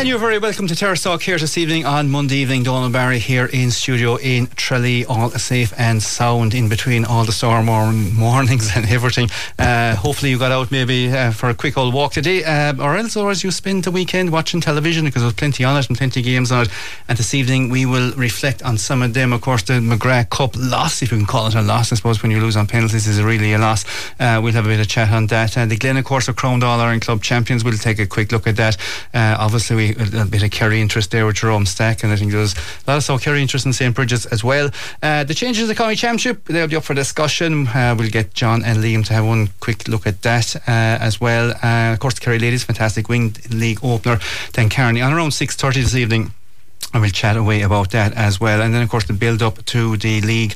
And you're very welcome to Terrace Talk here this evening on Monday evening. Donal Barry here in studio in Tralee, all safe and sound in between all the storm mornings and everything. Hopefully you got out maybe for a quick old walk today, or else you spend the weekend watching television, because there's plenty on it and plenty of games on it. And this evening we will reflect on some of them. Of course, the McGrath Cup loss, if you can call it a loss, I suppose, when you lose on penalties, is really a loss. We'll have a bit of chat on that. The Glen, of course, are crowned All-Ireland Club champions. We'll take a quick look at that. Obviously a bit of Kerry interest there with Jerome Stack, and I think there's a lot of Kerry interest in St. Bridget's as well. The changes of the County Championship, they'll be up for discussion. We'll get John and Liam to have one quick look at that as well. Of course, the Kerry Ladies, fantastic winged league opener. Then Carney on around 6:30 this evening, and we'll chat away about that as well. And then, of course, the build-up to the league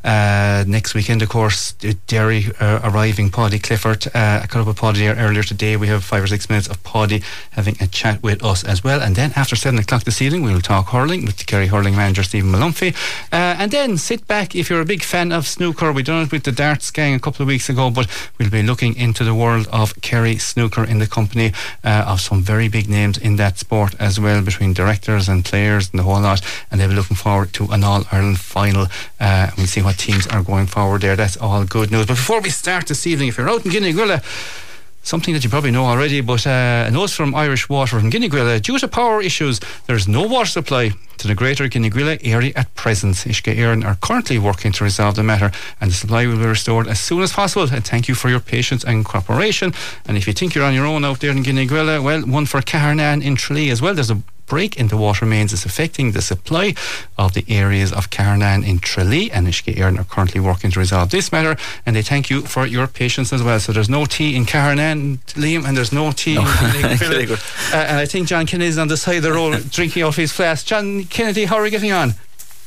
next weekend, of course, Derry arriving, Paddy Clifford. I caught up with Paddy earlier today. We have 5 or 6 minutes of Paddy having a chat with us as well. And then after 7 o'clock this evening, we will talk hurling with the Kerry hurling manager, Stephen Malumphey. And then sit back if you're a big fan of snooker. We done it with the darts gang a couple of weeks ago, but we'll be looking into the world of Kerry snooker in the company of some very big names in that sport as well, between directors and players and the whole lot, and they'll be looking forward to an All-Ireland final. We'll see what teams are going forward there. That's all good news. But before we start this evening, if you're out in Guineaguilla, something that you probably know already, but a note from Irish Water from Guineaguilla: due to power issues, there is no water supply to the greater Guineaguilla area at present. Uisce Éireann are currently working to resolve the matter, and the supply will be restored as soon as possible. And thank you for your patience and cooperation. And if you think you're on your own out there in Guineaguilla, well, one for Cahernan in Tralee as well. There's a break in the water mains is affecting the supply of the areas of Cahernan in Tralee, and Uisce Éireann are currently working to resolve this matter, and they thank you for your patience as well. So there's no tea in Cahernan, Liam, and there's no tea in Guineaguilla. And I think John Kennedy is on the side of the road drinking off his flask. John Kennedy, how are you getting on?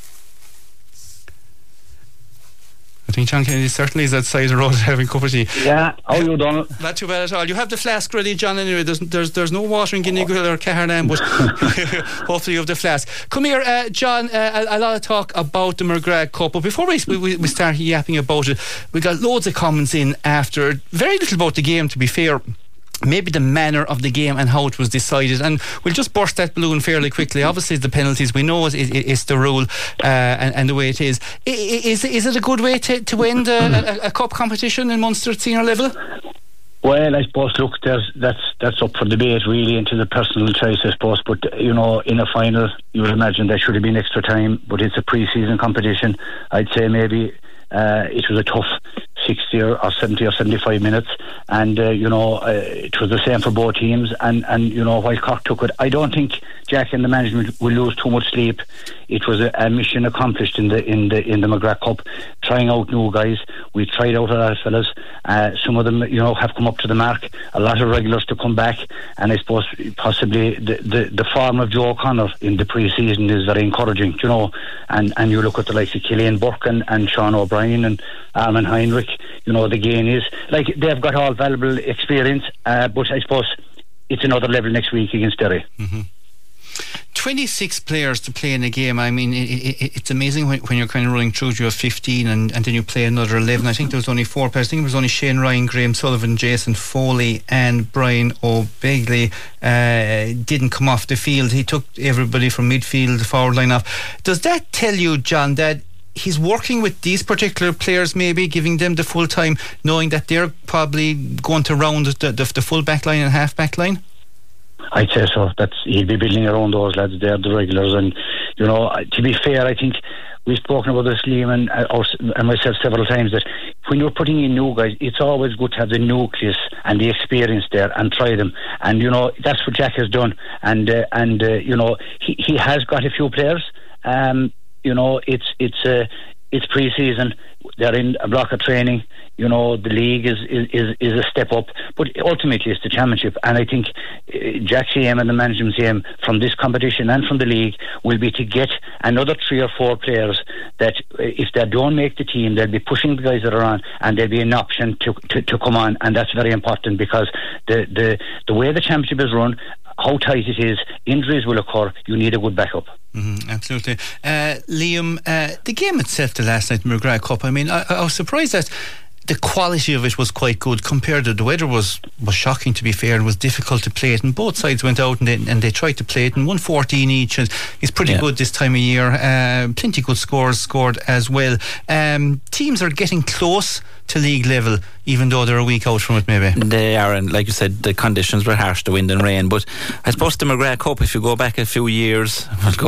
I think John Kennedy certainly is outside the road having a cup of tea. Yeah, how are you, Donald? Not too bad at all. You have the flask ready, John, anyway. There's no water in Guineaguilla or Cahernan, but hopefully you have the flask. Come here, John, a lot of talk about the McGrath Cup, but before we start yapping about it, we got loads of comments in after. Very little about the game, to be fair. Maybe the manner of the game and how it was decided, and we'll just burst that balloon fairly quickly. Obviously the penalties, we know it's the rule, and the way it is. Is it a good way to end a cup competition in Munster at senior level? Well, I suppose, look, that's up for debate really, into the personal choice, I suppose, but you know, in a final you would imagine there should have been extra time, but it's a pre-season competition. I'd say maybe it was a tough 60 or 70 or 75 minutes, and you know, it was the same for both teams, and you know, while Cork took it, I don't think Jack and the management will lose too much sleep. It was a mission accomplished in the McGrath Cup, trying out new guys. We tried out a lot of fellas. Some of them, you know, have come up to the mark. A lot of regulars to come back, and I suppose possibly the form of Joe O'Connor in the pre-season is very encouraging, you know. And you look at the likes of Killian Burke and Sean O'Brien and Armin Heinrich. You know, the game is like they've got all valuable experience, but I suppose it's another level next week against Derry. 26 players to play in a game. I mean, it's amazing when you're kind of running through. You have 15 and then you play another 11. I think there was only 4 players. I think it was only Shane Ryan, Graham Sullivan, Jason Foley and Brian O'Begley didn't come off the field. He took everybody from midfield, the forward line off. Does that tell you, John, that he's working with these particular players, maybe giving them the full time, knowing that they're probably going to round the full back line and half back line? I'd say so. He'll be building around those lads there, the regulars. And you know, to be fair, I think we've spoken about this, Liam and myself, several times, that when you're putting in new guys, it's always good to have the nucleus and the experience there and try them. And you know, that's what Jack has done. And you know, he has got a few players. You know, it's pre-season. They're in a block of training. You know, the league is a step up, but ultimately it's the championship. And I think Jack's aim and the management's aim from this competition and from the league will be to get another 3 or 4 players that, if they don't make the team, they'll be pushing the guys that are on, and there'll be an option to come on. And that's very important, because the way the championship is run, how tight it is, injuries will occur. You need a good backup. Absolutely. Liam, the game itself, the last night, McGrath Cup, I mean, I was surprised that the quality of it was quite good compared to the weather was shocking, to be fair. It was difficult to play it, and both sides went out and they tried to play it, and 114 each, and it's pretty good this time of year. Plenty good scores scored as well. Teams are getting close to league level, even though they're a week out from it, maybe. They are, and like you said, the conditions were harsh, the wind and rain. But I suppose the McGrath Cup, if you go back a few years,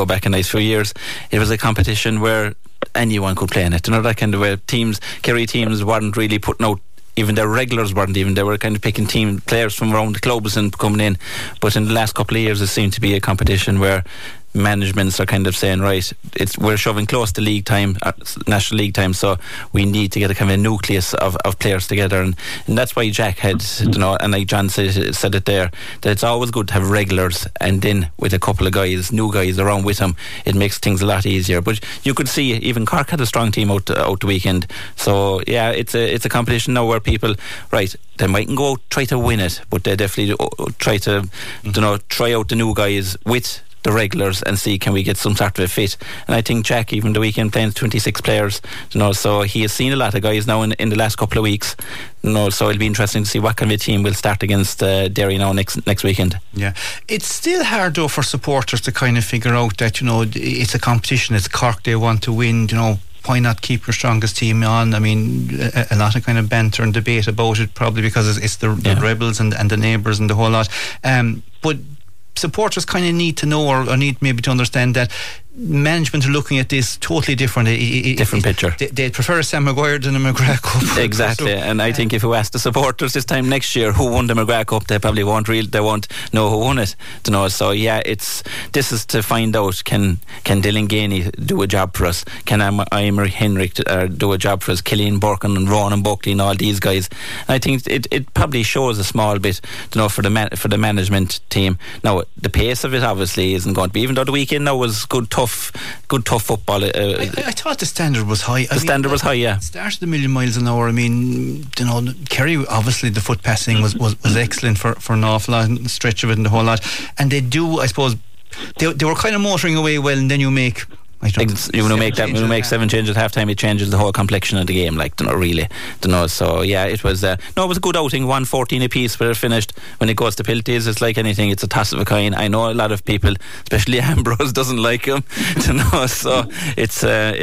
it was a competition where anyone could play in it. You know, that kind of way. Kerry teams weren't really putting out, even their regulars weren't even, they were kind of picking team players from around the clubs and coming in. But in the last couple of years, it seemed to be a competition where managements are kind of saying, right, we're shoving close to league time, national league time, so we need to get a kind of a nucleus of players together, and that's why Jack had, you know, and like John said it there, that it's always good to have regulars, and then with a couple of guys, new guys around with them, it makes things a lot easier. But you could see even Cork had a strong team out the weekend, so yeah, it's a competition now where people, right, they mightn't go out try to win it, but they definitely try to, you know, try out the new guys with the regulars and see can we get some sort of a fit. And I think Jack, even the weekend, playing 26 players, you know, so he has seen a lot of guys now in the last couple of weeks, you know, so it'll be interesting to see what kind of a team will start against Derry now next weekend. Yeah, it's still hard though for supporters to kind of figure out that, you know, it's a competition, it's Cork, they want to win, you know, why not keep your strongest team on? I mean, a lot of kind of banter and debate about it, probably because it's the rebels and the neighbours and the whole lot, but supporters kind of need to know or need maybe to understand that management are looking at this totally different. Different picture. They'd prefer a Sam Maguire than a McGrath Cup. Exactly, and I think if you ask the supporters this time next year who won the McGrath Cup, they probably won't know who won it. You know, so yeah, this is to find out can Dylan Ganey do a job for us? Can Eimar Henrik do a job for us? Killian Borkin and Ronan Buckley and all these guys. And I think it probably shows a small bit, you know, for the management team. Now the pace of it obviously isn't going to be, even though the weekend now was good tough football. I thought the standard was high. The standard was high, yeah. It started a million miles an hour. I mean, you know, Kerry, obviously the foot passing was excellent for an awful lot, stretch of it and the whole lot. And they do, I suppose, they were kind of motoring away well, and then you make... You make 7 changes at half time, it changes the whole complexion of the game, like, you know, really, you know. So yeah, it was it was a good outing. 1-14 apiece where it finished. When it goes to penalties, it's like anything, it's a toss of a coin. I know a lot of people, especially Ambrose, doesn't like him, you know, so it's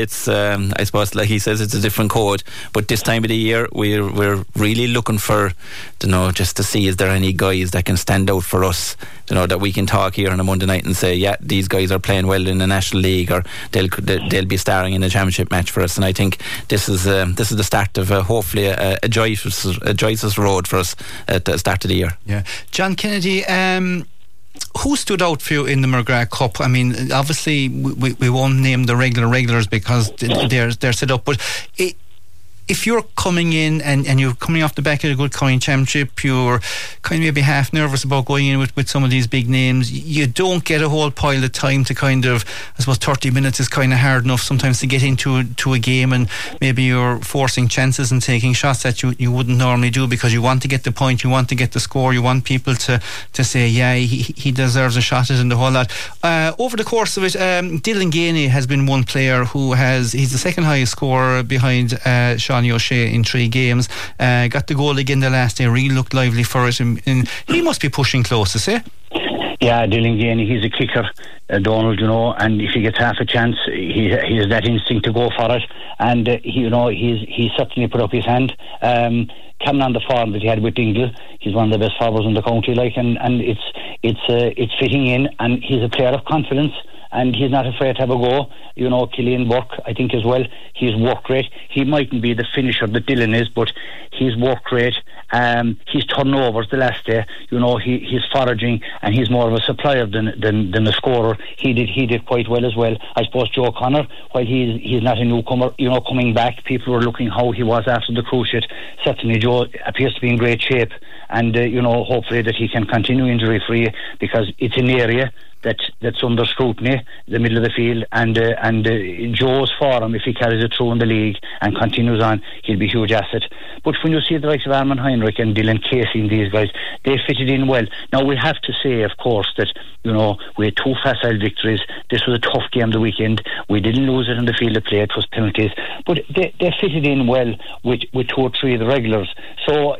I suppose, like he says, it's a different code. But this time of the year we're really looking for, you know, just to see is there any guys that can stand out for us, you know, that we can talk here on a Monday night and say, yeah, these guys are playing well in the National League, or they'll be starring in a championship match for us. And I think this is the start of hopefully a joyous road for us at the start of the year. Yeah, John Kennedy, who stood out for you in the McGrath Cup? I mean, obviously we won't name the regulars because they're set up, but if you're coming in and you're coming off the back of a good coin championship, you're kind of maybe half nervous about going in with some of these big names, you don't get a whole pile of time to kind of, I suppose 30 minutes is kind of hard enough sometimes to get into a game, and maybe you're forcing chances and taking shots that you wouldn't normally do because you want to get the point, you want to get the score, you want people to say, yeah, he deserves a shot at it and the whole lot. Over the course of it, Dylan Ganey has been one player he's the second highest scorer behind Sean O'Shea in 3 games. Got the goal again the last day, really looked lively for it, and he must be pushing close, is he? Yeah, Dylan Ganey, he's a kicker, Donald, you know, and if he gets half a chance, he has that instinct to go for it, and he's certainly put up his hand. Coming on the form that he had with Dingle, he's one of the best forwards in the county, like, and it's fitting in, and he's a player of confidence, and he's not afraid to have a go. You know, Killian Burke, I think as well, he's worked great. He mightn't be the finisher that Dylan is, but he's worked great. His turnovers the last day, you know, he's foraging, and he's more of a supplier than a scorer. He did quite well as well. I suppose Joe Connor, while he's not a newcomer, you know, coming back, people were looking how he was after the cruciate. Certainly Joe appears to be in great shape, and you know, hopefully that he can continue injury free, because it's an area that's under scrutiny, play the middle of the field, and Joe's form, if he carries it through in the league and continues on, he'll be a huge asset. But when you see the likes of Armand Heinrich and Dylan Casey and these guys, they fitted in well. Now we have to say, of course, that we had 2 facile victories. This was a tough game the weekend. We didn't lose it in the field of play. It was penalties, but they fitted in well with 2 or 3 of the regulars. So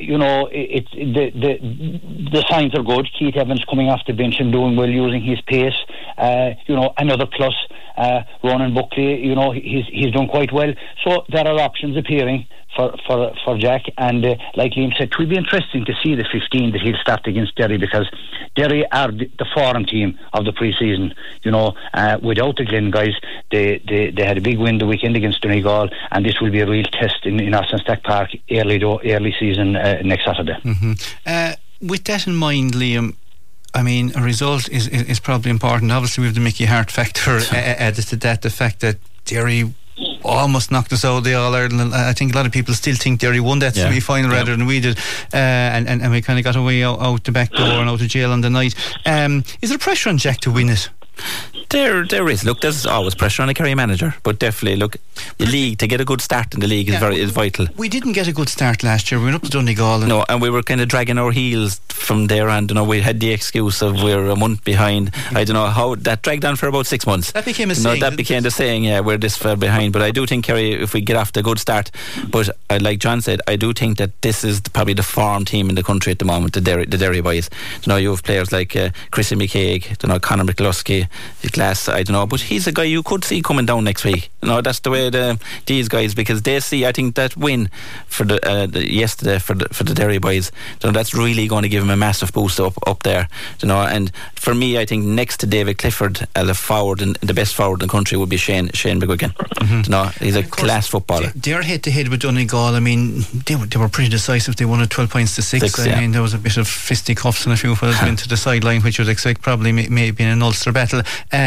the signs are good. Keith Evans coming off the bench and doing well, using his pace. Another plus. Ronan Buckley, he's done quite well. So there are options appearing for Jack, and like Liam said, it will be interesting to see the 15 that he'll start against Derry, because Derry are the foreign team of the pre-season. Without the Glen guys, they had a big win the weekend against Donegal, and this will be a real test in Austin Stack Park early season next Saturday. With that in mind, Liam, I mean, a result is probably important. Obviously, we have the Mickey Hart factor added to that, the fact that Derry almost knocked us out of the All-Ireland. I think a lot of people still think Derry won that semi-final rather than we did, and we kind of got away out the back door and out of jail on the night. Is there pressure on Jack to win it? There is. Look, there's always pressure on a Kerry manager, but definitely, look, the league, to get a good start in the league is vital. We didn't get a good start last year. We went up to Donegal. And we were kind of dragging our heels from there on. We had the excuse of we're a month behind. I don't know how that dragged on for about 6 months. That became a saying. That became the saying. Yeah, we're this far behind. But I do think Kerry, if we get off to a good start, but like John said, I do think that this is probably the form team in the country at the moment. The Derry boys. You have players like Chrissy McCaig, Conor McCluskey, Glass. I don't know, but he's a guy you could see coming down next week. That's the way these guys, because they see, I think that win for yesterday for the Derry boys, that's really going to give him a massive boost up there. And for me, I think next to David Clifford as a forward, and the best forward in the country would be Shane McGuigan. He's a class footballer. Their head-to-head with Donegal, I mean, they were pretty decisive. They won at 12 points to 6. I mean, there was a bit of fisticuffs and a few fellas went to the sideline, which you'd expect probably maybe in an Ulster battle.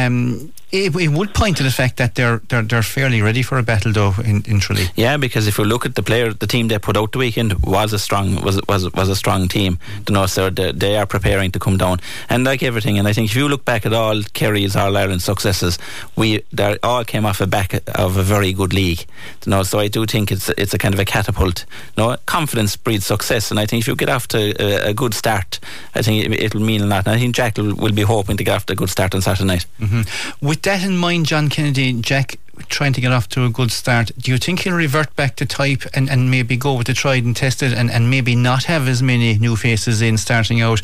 It would point to the fact that they're fairly ready for a battle, though, in Tralee. Yeah, because if you look at the team they put out the weekend was a strong team. So they are preparing to come down, and like everything. And I think if you look back at all Kerry's All-Ireland successes, they all came off the back of a very good league. So I do think it's a kind of a catapult. Confidence breeds success, and I think if you get off to a good start, I think it'll mean a lot. And I think Jack will be hoping to get off to a good start on Saturday night. With that in mind, John Kennedy, Jack trying to get off to a good start, do you think he'll revert back to type and maybe go with the tried and tested and maybe not have as many new faces in starting out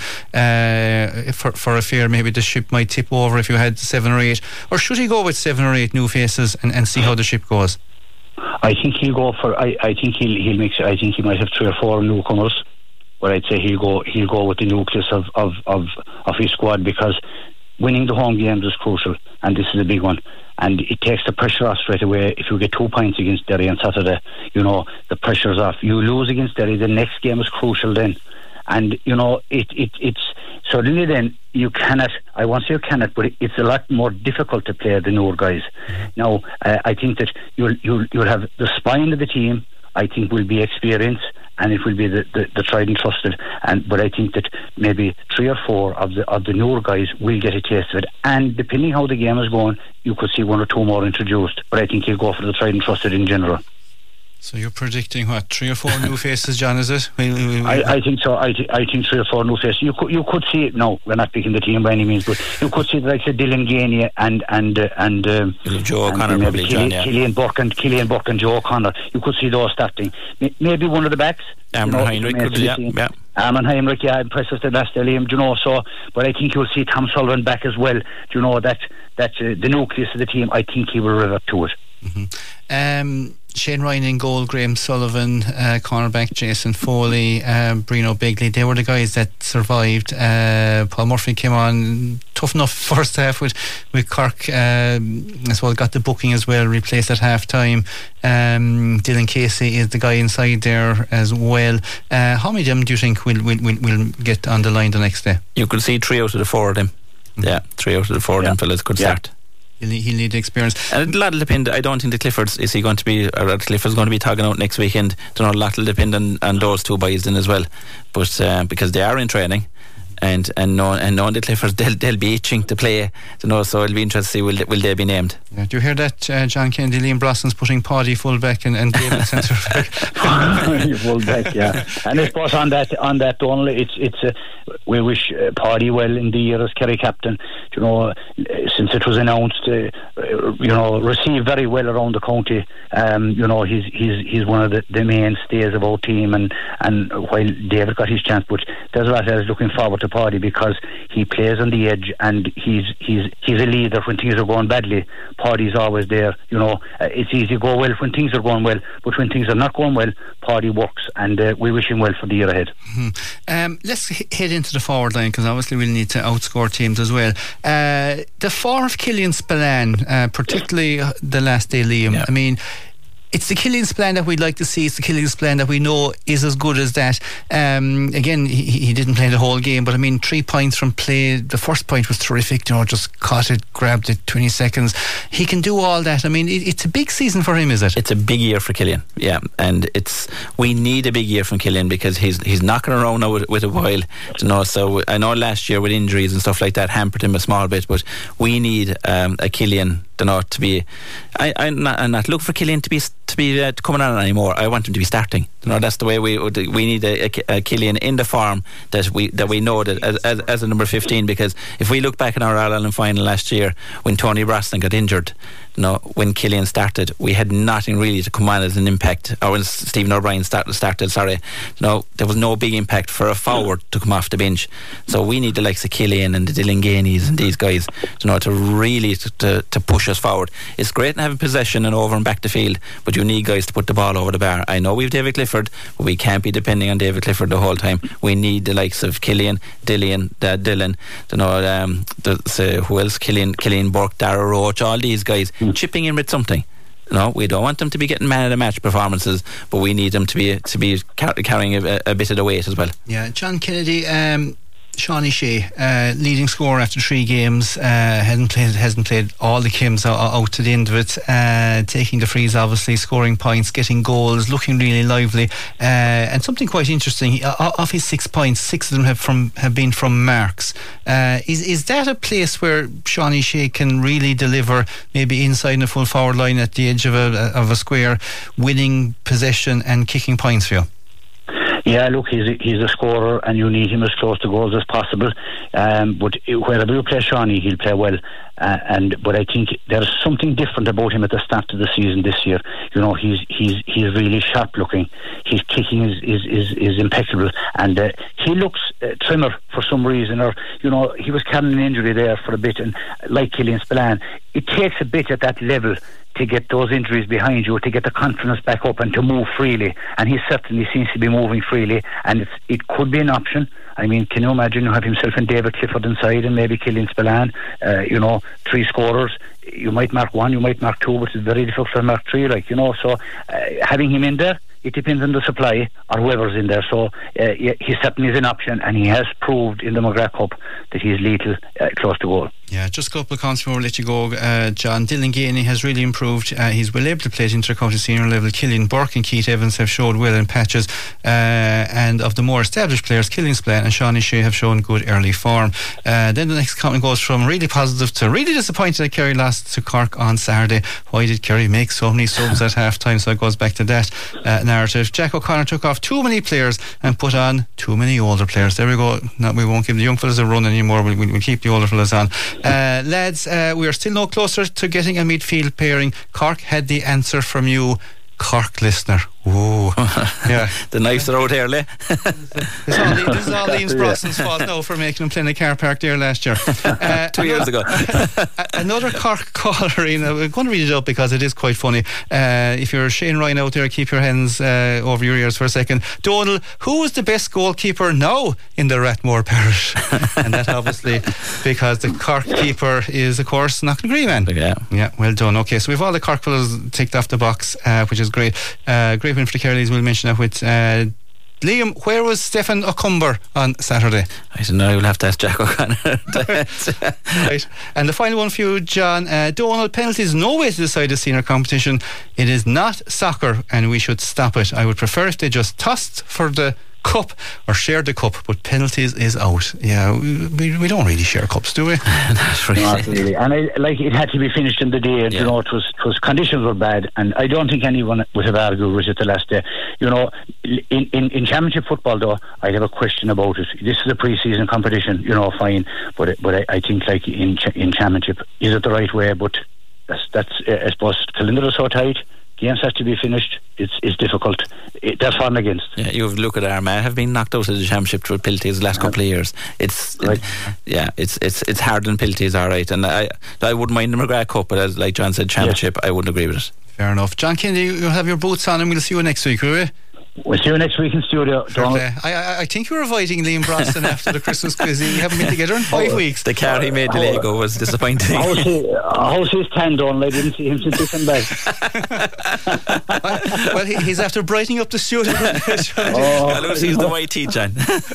for a fear maybe the ship might tip over if you had 7 or 8, or should he go with 7 or 8 new faces and see how the ship goes? I think he'll go for I think he'll mix it. I think he might have 3 or 4 newcomers, but I'd say he'll go with the nucleus of his squad, because winning the home games is crucial, and this is a big one, and it takes the pressure off straight away. If you get 2 points against Derry on Saturday, the pressure's off. You lose against Derry, the next game is crucial then, and it's suddenly then you cannot, I won't say you cannot, but it's a lot more difficult to play the newer guys. Now I think that you'll have the spine of the team, I think, will be experience, and it will be the tried and trusted. But I think that maybe 3 or 4 of the newer guys will get a taste of it. And depending how the game is going, you could see 1 or 2 more introduced. But I think he'll go for the tried and trusted in general. So you're predicting what, 3 or 4 new faces, John? Is it? I think so. I think 3 or 4 new faces. You could see it. No, we're not picking the team by any means, but you could see like Dylan Gainey and Joe O'Connor, probably Killian Burke and Joe O'Connor. You could see those starting. Maybe one of the backs. Armand Heinrich could do that. Armand Heinrich, impressive the last Liam, so. But I think you'll see Tom Sullivan back as well. That the nucleus of the team. I think he will revert to it. Shane Ryan in goal, Graham Sullivan, cornerback Jason Foley, Brino Begley, they were the guys that survived. Paul Murphy came on, tough enough first half with Cork, as well, got the booking as well, replaced at half time. Dylan Casey is the guy inside there as well. How many of them do you think will get on the line the next day? You could see 3 out of the 4 of them. Yeah, 3 out of the 4 of them fellas could start. He'll need experience. And a lot will depend. I don't think the Clifford's going to be togging out next weekend. A lot will depend on those 2 boys then as well. But because they are in training, and knowing the Cliffords, they'll be itching to play, so it'll be interesting to see will they be named. Yeah, do you hear that, John Kennedy? Liam Brosnan's putting Paddy full-back and David centre-back. Full-back, yeah. And I suppose on that only, we wish Paddy well in the year as Kerry captain. Since it was announced, received very well around the county. He's one of the mainstays of our team, and while David got his chance, but there's a lot of us looking forward to Paddy because he plays on the edge and he's a leader when things are going badly. Paddy's always there. It's easy to go well when things are going well, but when things are not going well, Paddy works, and we wish him well for the year ahead. Let's head into the forward line, because obviously we'll need to outscore teams as well. The form of Killian Spillane, particularly the last day, Liam, yeah. I mean, it's the Killian Spillane that we'd like to see. It's the Killian Spillane that we know is as good as that. Again, he didn't play the whole game, but I mean, 3 points from play. The first point was terrific. Just caught it, grabbed it, 20 seconds. He can do all that. I mean, it's a big season for him, is it? It's a big year for Killian, yeah. And we need a big year from Killian because he's knocking around now with a while. So I know last year with injuries and stuff like that hampered him a small bit, but we need a Killian to be. I'm not looking for Killian to be coming on anymore. I want him to be starting. That's the way we need a Killian in the form that we know that as a number 15. Because if we look back in our All-Ireland final last year when Tony Brosnan got injured, when Killian started, we had nothing really to come on as an impact. Or when Stephen O'Brien started, there was no big impact for a forward to come off the bench. So we need the likes of Killian and the Dylan Gainey's and these guys, to really to push us forward. It's great having possession and over and back the field, but you need guys to put the ball over the bar. I know we've David Clifford, but we can't be depending on David Clifford the whole time. We need the likes of Killian, Dylan, who else? Killian Burke, Dara Roach, all these guys chipping in with something. We don't want them to be getting man of the match performances, but we need them to be carrying a bit of the weight as well. Yeah, John Kennedy. Shawnee Shea, leading scorer after 3 games, hasn't played all the Kims out to the end of it, taking the frees, obviously, scoring points, getting goals, looking really lively, and something quite interesting, of his 6 points, 6 of them have been from marks. Is that a place where Shawnee Shea can really deliver, maybe inside in a full forward line at the edge of a square, winning possession and kicking points for you? Yeah, look, he's a scorer, and you need him as close to goals as possible. But wherever you play Shawnee, he'll play well. But I think there's something different about him at the start of the season this year. He's really sharp looking. His kicking is impeccable, and he looks trimmer for some reason. Or he was carrying an injury there for a bit, and like Killian Spillane, it takes a bit at that level to get those injuries behind you, to get the confidence back up and to move freely, and he certainly seems to be moving freely, and it could be an option. I mean, can you imagine you have himself and David Clifford inside and maybe Killian Spillane, 3 scorers. You might mark 1, you might mark 2, but it's very difficult to mark 3, so having him in there, it depends on the supply or whoever's in there. So he certainly is an option, and he has proved in the McGrath Cup that he's lethal close to goal. Yeah, just a couple of comments before we let you go, John. Dylan Gainey has really improved. He's well able to play at intercounty senior level. Killian Burke and Keith Evans have showed well in patches, and of the more established players, Killian Spillane and Shawnee Shea have shown good early form. Then the next comment goes from really positive to really disappointed that Kerry lost to Cork on Saturday. Why did Kerry make so many subs at half time? So it goes back to that narrative. Jack O'Connor took off too many players and put on too many older players. There we go. We won't give the young fellas a run anymore. We'll keep the older fellas on. Lads, we are still no closer to getting a midfield pairing. Cork had the answer from you, Cork listener. Ooh. Yeah. The knives are out here, Lee. This is all Liam Brosnan's fault now for making him play in a car park there last year. 2 years ago. Another Cork caller, I'm going to read it up because it is quite funny. If you're Shane Ryan out there, keep your hands over your ears for a second. Donal, who is the best goalkeeper now in the Rathmore parish? And that obviously because the Cork keeper is, of course, Knocknagree man. Yeah, well done. Okay, so we've all the Cork fellas ticked off the box, which is great. Great win for the Kerrys. We'll mention that with Liam. Where was Stefan O'Cumber on Saturday? I don't know, you'll have to ask Jack O'Connor. Right. And the final one for you, John. Donald, penalties no way to decide a senior competition. It is not soccer and we should stop it. I would prefer if they just tossed for the cup or share the cup, but penalties is out. Yeah, we don't really share cups, do we? Not really. Not really. And it had to be finished in the day. You know, it was conditions were bad, and I don't think anyone would have argued with it the last day. You know, in championship football, though, I'd have a question about it. This is a pre-season competition, you know, fine, but I think like in championship, is it the right way? But that's I suppose calendar is so tight. Games have to be finished. It's difficult. They're fun against. Yeah, you look at Armagh have been knocked out of the championship through penalties the last couple of years. It's hard in penalties, all right. And I wouldn't mind the McGrath Cup, but as like John said, championship, I wouldn't agree with it. Fair enough. John Kennedy, you'll have your boots on, and we'll see you next week, will we? We'll see you next week in studio. I think you were avoiding Liam Brosnan after the Christmas quiz. You haven't been together in 5 weeks. The car he made the Lego was disappointing. How's his tan done? I didn't see him since he came back. Well, he's after brightening up the studio. Lucy's the white tea, John.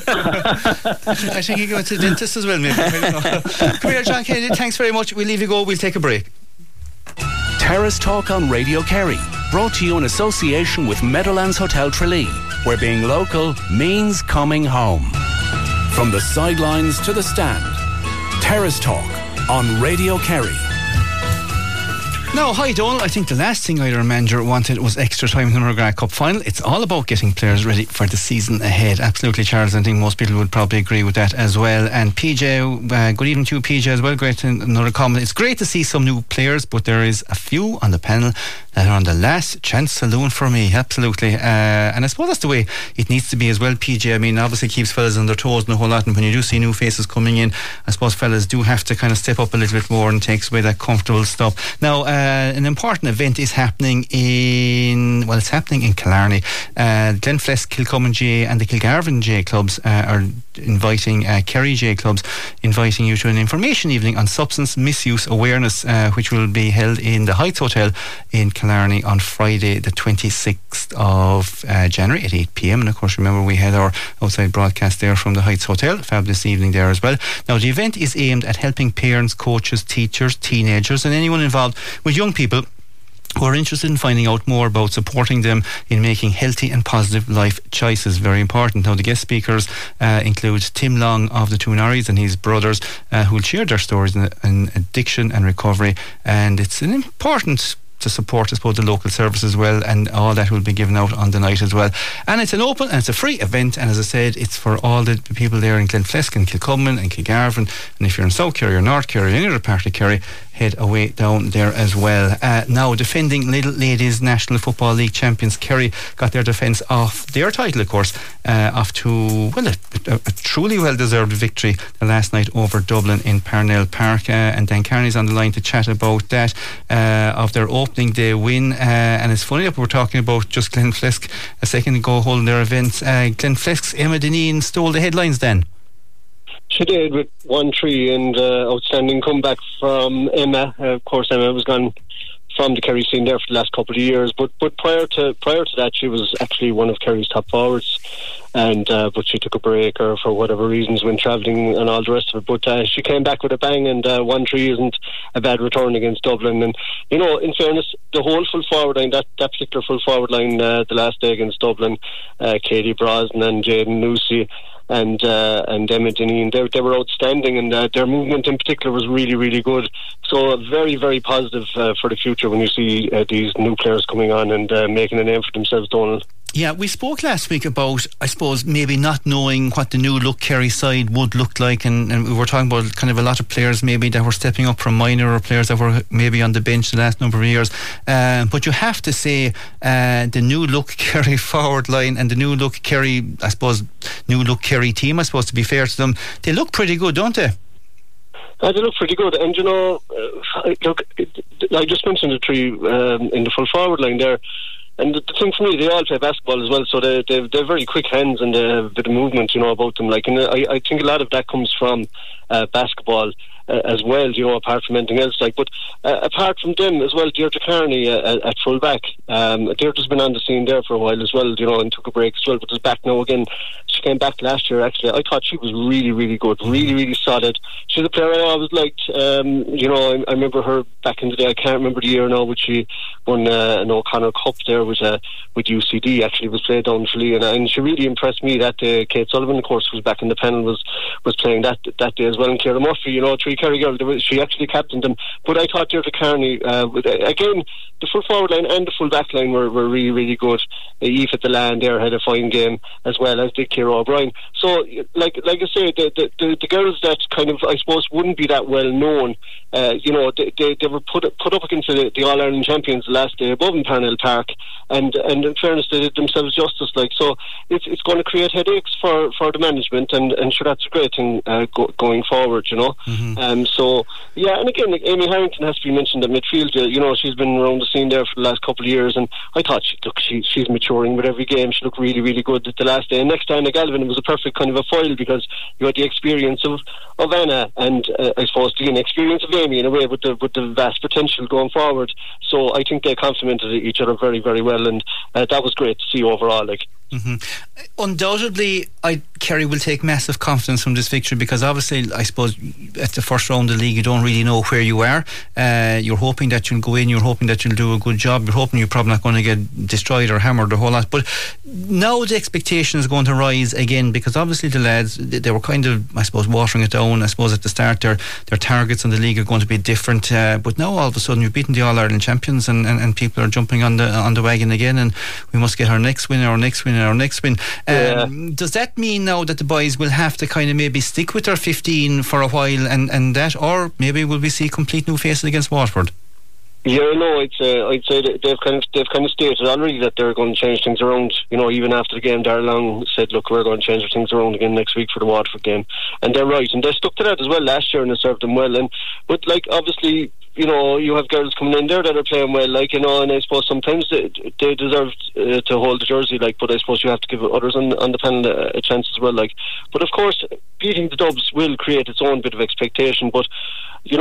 I think he went to the dentist as well, maybe. Come here, John Kennedy. Thanks very much. We'll leave you go. We'll take a break. Terrace Talk on Radio Kerry, brought to you in association with Meadowlands Hotel Tralee, where being local means coming home. From the sidelines to the stand, Terrace Talk on Radio Kerry. Now, hi Donal. I think the last thing either manager wanted was extra time in the McGrath Cup final. It's all about getting players ready for the season ahead. Absolutely, Charles. I think most people would probably agree with that as well. And PJ, good evening to you, PJ, as well. Great, another comment. It's great to see some new players, but there is a few on the panel that are on the last chance saloon for me. Absolutely. And I suppose that's the way it needs to be as well, PJ. I mean, obviously keeps fellas on their toes and a whole lot, and when you do see new faces coming in, I suppose fellas do have to kind of step up a little bit more and takes away that comfortable stuff. Now, an important event is happening in Killarney. Glenflesk, Kilcummin J and the Kilgarvan J clubs are inviting Kerry J clubs, inviting you to an information evening on substance misuse awareness, which will be held in the Heights Hotel in Killarney on Friday the 26th of January at 8 p.m. and of course remember we had our outside broadcast there from the Heights Hotel. Fabulous evening there as well. Now the event is aimed at helping parents, coaches, teachers, teenagers and anyone involved with young people who are interested in finding out more about supporting them in making healthy and positive life choices. Very important. Now the guest speakers include Tim Long of the Tunaris and his brothers who will share their stories in addiction and recovery, and it's an important to support, I suppose, the local service as well, and all that will be given out on the night as well. And it's an open and it's a free event, and as I said, it's for all the people there in Glenflesk and Kilcummin and Kilgarvan, and if you're in South Kerry or North Kerry or any other part of Kerry, head away down there as well. Now, defending Little Ladies National Football League champions Kerry got their defence off their title, of course, off to a truly well-deserved victory the last night over Dublin in Parnell Park, and Dan Carney's on the line to chat about that, of their opening day win, and it's funny that we're talking about just Glenflesk a second ago holding their events. Glenflesk's Emma Deneen stole the headlines then. She did, with 1-3 and outstanding comeback from Emma. Of course, Emma was gone from the Kerry scene there for the last couple of years, but prior to that, she was actually one of Kerry's top forwards, and but she took a break or for whatever reasons when travelling and all the rest of it. But she came back with a bang, and 1-3 isn't a bad return against Dublin. And you know, in fairness, the whole full forward line, that particular full forward line, the last day against Dublin, Katie Brosnan and Jayden Lucy and Emma Deneen, they were outstanding, and their movement in particular was really, really good. So very, very positive for the future when you see these new players coming on and making a name for themselves, Donald. Yeah, we spoke last week about, I suppose, maybe not knowing what the new look Kerry side would look like, and we were talking about kind of a lot of players maybe that were stepping up from minor, or players that were maybe on the bench the last number of years, but you have to say the new look Kerry forward line and the new look Kerry, I suppose, new look Kerry team, I suppose, to be fair to them, they look pretty good, don't they? They look pretty good, and you know, look, I just mentioned the three in the full forward line there. And the thing for me, they all play basketball as well, so they're very quick hands and they have a bit of movement, you know, about them. Like, and I think a lot of that comes from basketball as well, you know, apart from anything else. Like, but apart from them as well, Deirdre Carney at full back. Deirdre's been on the scene there for a while as well, you know, and took a break as well, but is back now again. She came back last year, actually, I thought she was really, really good, really, really solid. She's a player I always liked. I remember her back in the day. I can't remember the year now, but she won an O'Connor Cup there with UCD. Actually, was played down in Tralee, and she really impressed me that day. Kate Sullivan, of course, was back in the panel, was playing that day as well. And Ciara Murphy, three Kerry girls. She actually captained them. But I thought Deirdre Carney, again, the full forward line and the full back line were really, really good. Eve at the land there had a fine game, as well as did Ciara O'Brien. So, like I say, the girls that kind of, I suppose, wouldn't be that well known, they were put up against the All Ireland champions the last day above in Parnell Park, and in fairness, they did themselves justice. So it's going to create headaches for the management, and sure, that's a great thing going forward. So yeah, and again, Amy Harrington has to be mentioned at midfield. She's been around the scene there for the last couple of years, and I thought she's maturing with every game. She looked really, really good at the last day. And next to Anna Galvin, it was a perfect kind of a foil, because you had the experience of Anna, and I suppose the inexperience of Amy in a way, with the vast potential going forward. So I think they complemented each other very, very well, and that was great to see overall. Undoubtedly, Kerry will take massive confidence from this victory, because obviously, I suppose, at the first round of the league, you don't really know where you are. You're hoping that you'll go in, you're hoping that you'll do a good job, you're hoping you're probably not going to get destroyed or hammered a whole lot. But now the expectation is going to rise again, because obviously the lads, they were kind of, I suppose, watering it down. I suppose at the start their targets in the league are going to be different, but now all of a sudden you've beaten the All-Ireland champions, and people are jumping on the wagon again, and we must get our next win. Does that mean now that the boys will have to kind of maybe stick with their 15 for a while, and that, or maybe will we see complete new faces against Waterford? Yeah, no, I'd say that they've kind of stated already that they're going to change things around. Even after the game, Darrell Long said, "Look, we're going to change things around again next week for the Waterford game," and they're right, and they stuck to that as well last year, and it served them well. But obviously, you have girls coming in there that are playing well, and I suppose sometimes they deserve to hold the jersey, but I suppose you have to give others on the panel a chance as well, But of course, beating the Dubs will create its own bit of expectation. But it's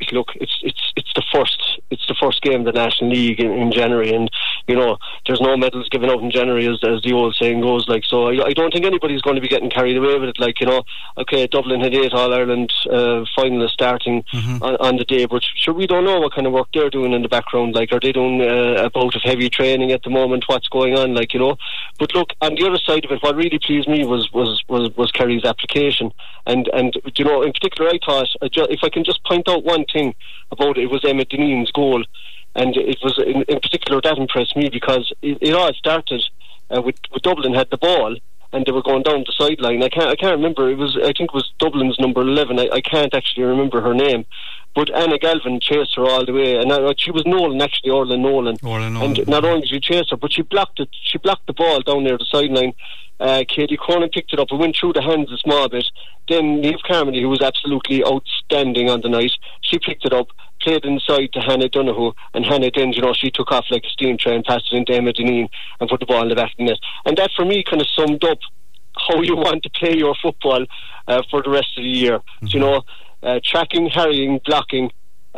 the first game of the National League in January, and there's no medals given out in January, as the old saying goes. So I don't think anybody's going to be getting carried away with it. Okay, Dublin had 8 All-Ireland finalists starting on the day, but sure, we don't know what kind of work they're doing in the background. Are they doing a bout of heavy training at the moment? What's going on? But look, on the other side of it, what really pleased me was Kerry's application, and in particular, I thought, if I can just point out one thing about it, was Emma Dineen's goal, and it was in particular that impressed me, because it all started with Dublin had the ball, and they were going down the sideline. I can't remember. I think it was Dublin's number 11. I can't actually remember her name. But Anna Galvin chased her all the way, and she was Nolan, actually, Orla Nolan. And not only did she chase her, but she blocked it. She blocked the ball down near the sideline. Katie Cronin picked it up and went through the hands a small bit. Then Niamh Carmody, who was absolutely outstanding on the night, she picked it up, played inside to Hannah Donoghue, and Hannah then, she took off like a steam train, passed it into Emma Dineen, and put the ball in the back of the net. And that, for me, kind of summed up how you want to play your football for the rest of the year. Tracking, harrying, blocking,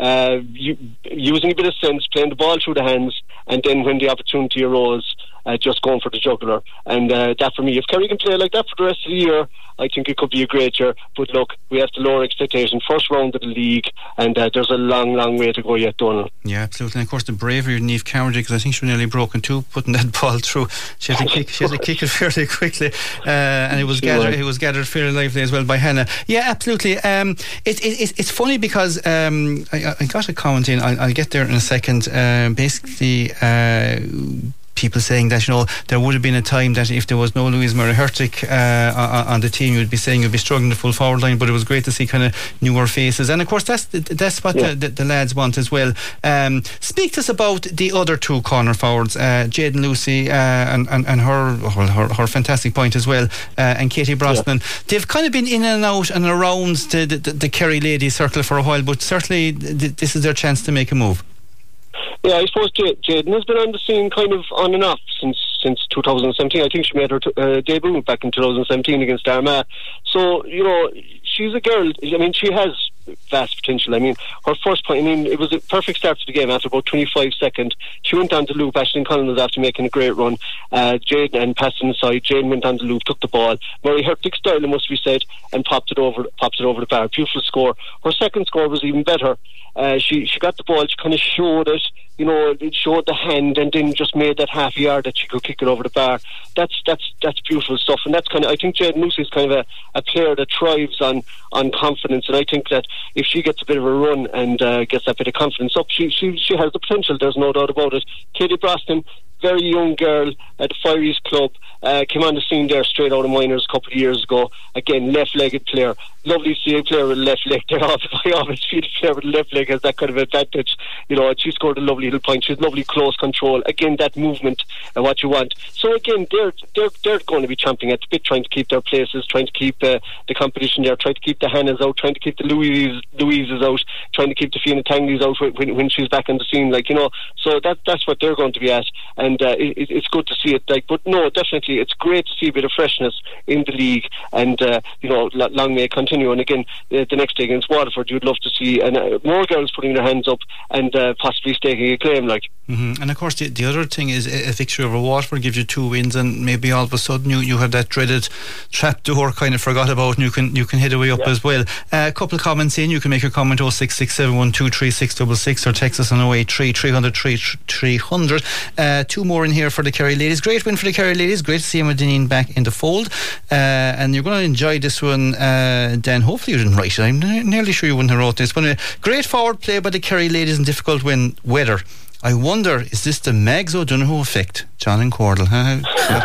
using a bit of sense, playing the ball through the hands, and then when the opportunity arose, just going for the jugular. And that, for me, if Kerry can play like that for the rest of the year, I think it could be a great year. But look, we have to lower expectations. First round of the league, and there's a long, long way to go yet, Donald. Yeah, absolutely. And of course, the bravery of Niamh Carmody, because I think she was nearly broken too, putting that ball through. She had to kick it fairly quickly, and it was gathered fairly lively as well by Hannah. Yeah, absolutely. It's funny because I got a comment in. I'll get there in a second. Basically, people saying that there would have been a time that if there was no Louise Murray Hurtig on the team, you'd be saying you'd be struggling the full forward line. But it was great to see kind of newer faces, and of course that's what the lads want as well. Speak to us about the other two corner forwards, Jayden Lucy and her fantastic point as well, and Katie Brosnan. They've kind of been in and out and around the Kerry ladies circle for a while, but certainly this is their chance to make a move. Yeah, I suppose Jayden has been on the scene kind of on and off since 2017. I think she made her debut back in 2017 against Armagh. So, she's a girl. I mean, she has vast potential. I mean, her first point, I mean, it was a perfect start to the game after about 25 seconds. She went down to loop. Aisling Cullen was after making a great run. Jane, and passed inside. Jane went down to loop, took the ball. Murray Hertwig style, it must be said, and popped it over the bar. Beautiful score. Her second score was even better. She got the ball, she kind of showed it, it showed the hand, and then just made that half yard that she could kick it over the bar. That's beautiful stuff, and that's kind of, I think Jade Moosey is kind of a player that thrives on confidence, and I think that if she gets a bit of a run and gets that bit of confidence up, she has the potential, there's no doubt about it. Katie Brosnan, very young girl at the Fireys Club, came on the scene there straight out of minors a couple of years ago. Again, left-legged player. Lovely to see a player with a left leg there. I always feel a player with a left leg has that kind of advantage. And she scored a lovely little point. She has lovely close control. Again, that movement and what you want. So again, they're going to be champing at the bit, trying to keep their places, trying to keep the competition there, trying to keep the Hannahs out, trying to keep the Louises out, trying to keep the Fiona Tangleys out when she's back on the scene. So that's what they're going to be at. And it's good to see it. But no, definitely, it's great to see a bit of freshness in the league, and long may it continue. And again, the next day against Waterford, you'd love to see more girls putting their hands up and possibly staking a claim. And of course, the other thing is a victory over Waterford gives you 2 wins, and maybe all of a sudden you have that dreaded trapdoor kind of forgot about, and you can head away up as well. A couple of comments in. You can make your comment 0667123666 or text us on 083 300 300. 2 more in here for the Kerry ladies. Great win for the Kerry ladies. Great to see Emma Dineen back in the fold, and you're going to enjoy this one, Dan. Hopefully you didn't write it. I'm nearly sure you wouldn't have wrote this. But anyway, great forward play by the Kerry ladies in difficult weather. I wonder, is this the Mags O'Donoghue effect? John and Cordle, huh?